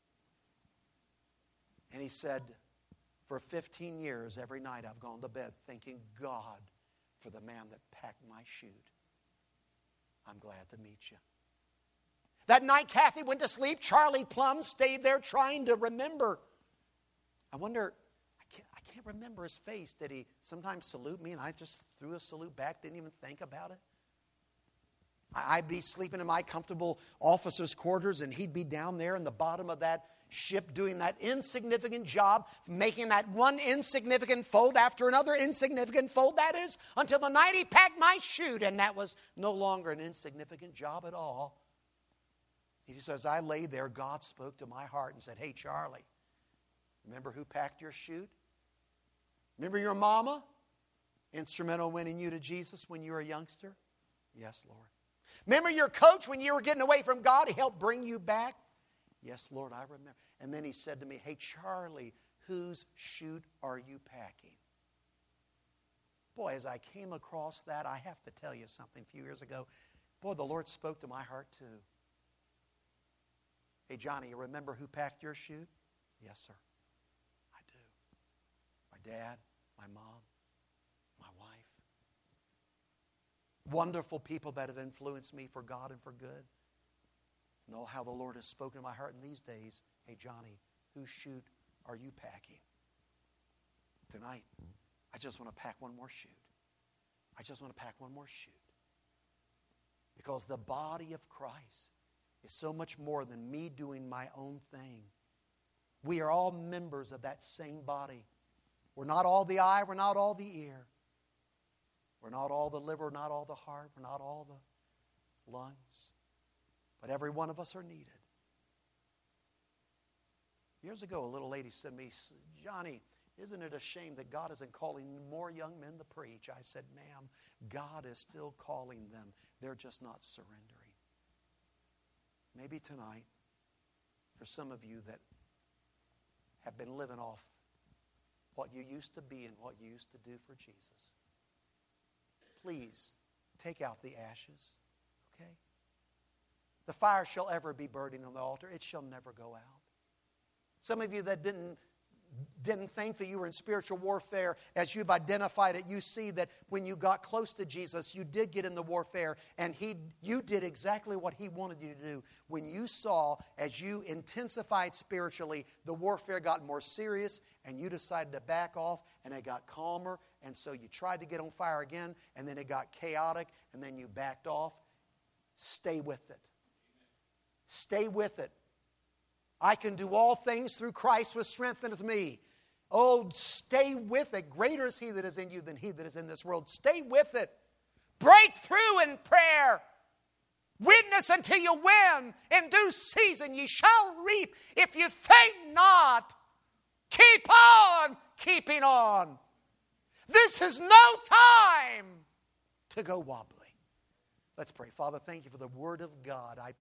And he said, "For fifteen years, every night I've gone to bed thanking God for the man that packed my chute. I'm glad to meet you." That night, Kathy went to sleep. Charlie Plumb stayed there trying to remember. I wonder, I can't, I can't remember his face. Did he sometimes salute me and I just threw a salute back, didn't even think about it? I'd be sleeping in my comfortable officer's quarters and he'd be down there in the bottom of that ship doing that insignificant job, making that one insignificant fold after another insignificant fold, that is, until the night he packed my chute, and that was no longer an insignificant job at all. He says, I lay there, God spoke to my heart and said, "Hey, Charlie, remember who packed your chute? Remember your mama? Instrumental in winning you to Jesus when you were a youngster?" "Yes, Lord." "Remember your coach when you were getting away from God? He helped bring you back?" "Yes, Lord, I remember." And then he said to me, "Hey, Charlie, whose chute are you packing?" Boy, as I came across that, I have to tell you something. A few years ago, boy, the Lord spoke to my heart too. "Hey, Johnny, you remember who packed your chute?" "Yes, sir, I do. My dad, my mom, my wife. Wonderful people that have influenced me for God and for good. Know how the Lord has spoken to my heart in these days. Hey, Johnny, whose chute are you packing?" Tonight, I just want to pack one more chute. I just want to pack one more chute. Because the body of Christ is so much more than me doing my own thing. We are all members of that same body. We're not all the eye, we're not all the ear. We're not all the liver, not all the heart, we're not all the lungs. But every one of us are needed. Years ago, a little lady said to me, "Johnny, isn't it a shame that God isn't calling more young men to preach?" I said, "Ma'am, God is still calling them. They're just not surrendering." Maybe tonight, for some of you that have been living off what you used to be and what you used to do for Jesus, please take out the ashes, okay? The fire shall ever be burning on the altar. It shall never go out. Some of you that didn't didn't think that you were in spiritual warfare, as you've identified it, you see that when you got close to Jesus, you did get in the warfare, and he, you did exactly what He wanted you to do. When you saw, as you intensified spiritually, the warfare got more serious, and you decided to back off, and it got calmer, and so you tried to get on fire again, and then it got chaotic, and then you backed off. Stay with it. Stay with it. I can do all things through Christ which strengtheneth me. Oh, stay with it. Greater is He that is in you than he that is in this world. Stay with it. Break through in prayer. Witness until you win. In due season ye shall reap if you faint not. Keep on keeping on. This is no time to go wobbly. Let's pray. Father, thank you for the Word of God. I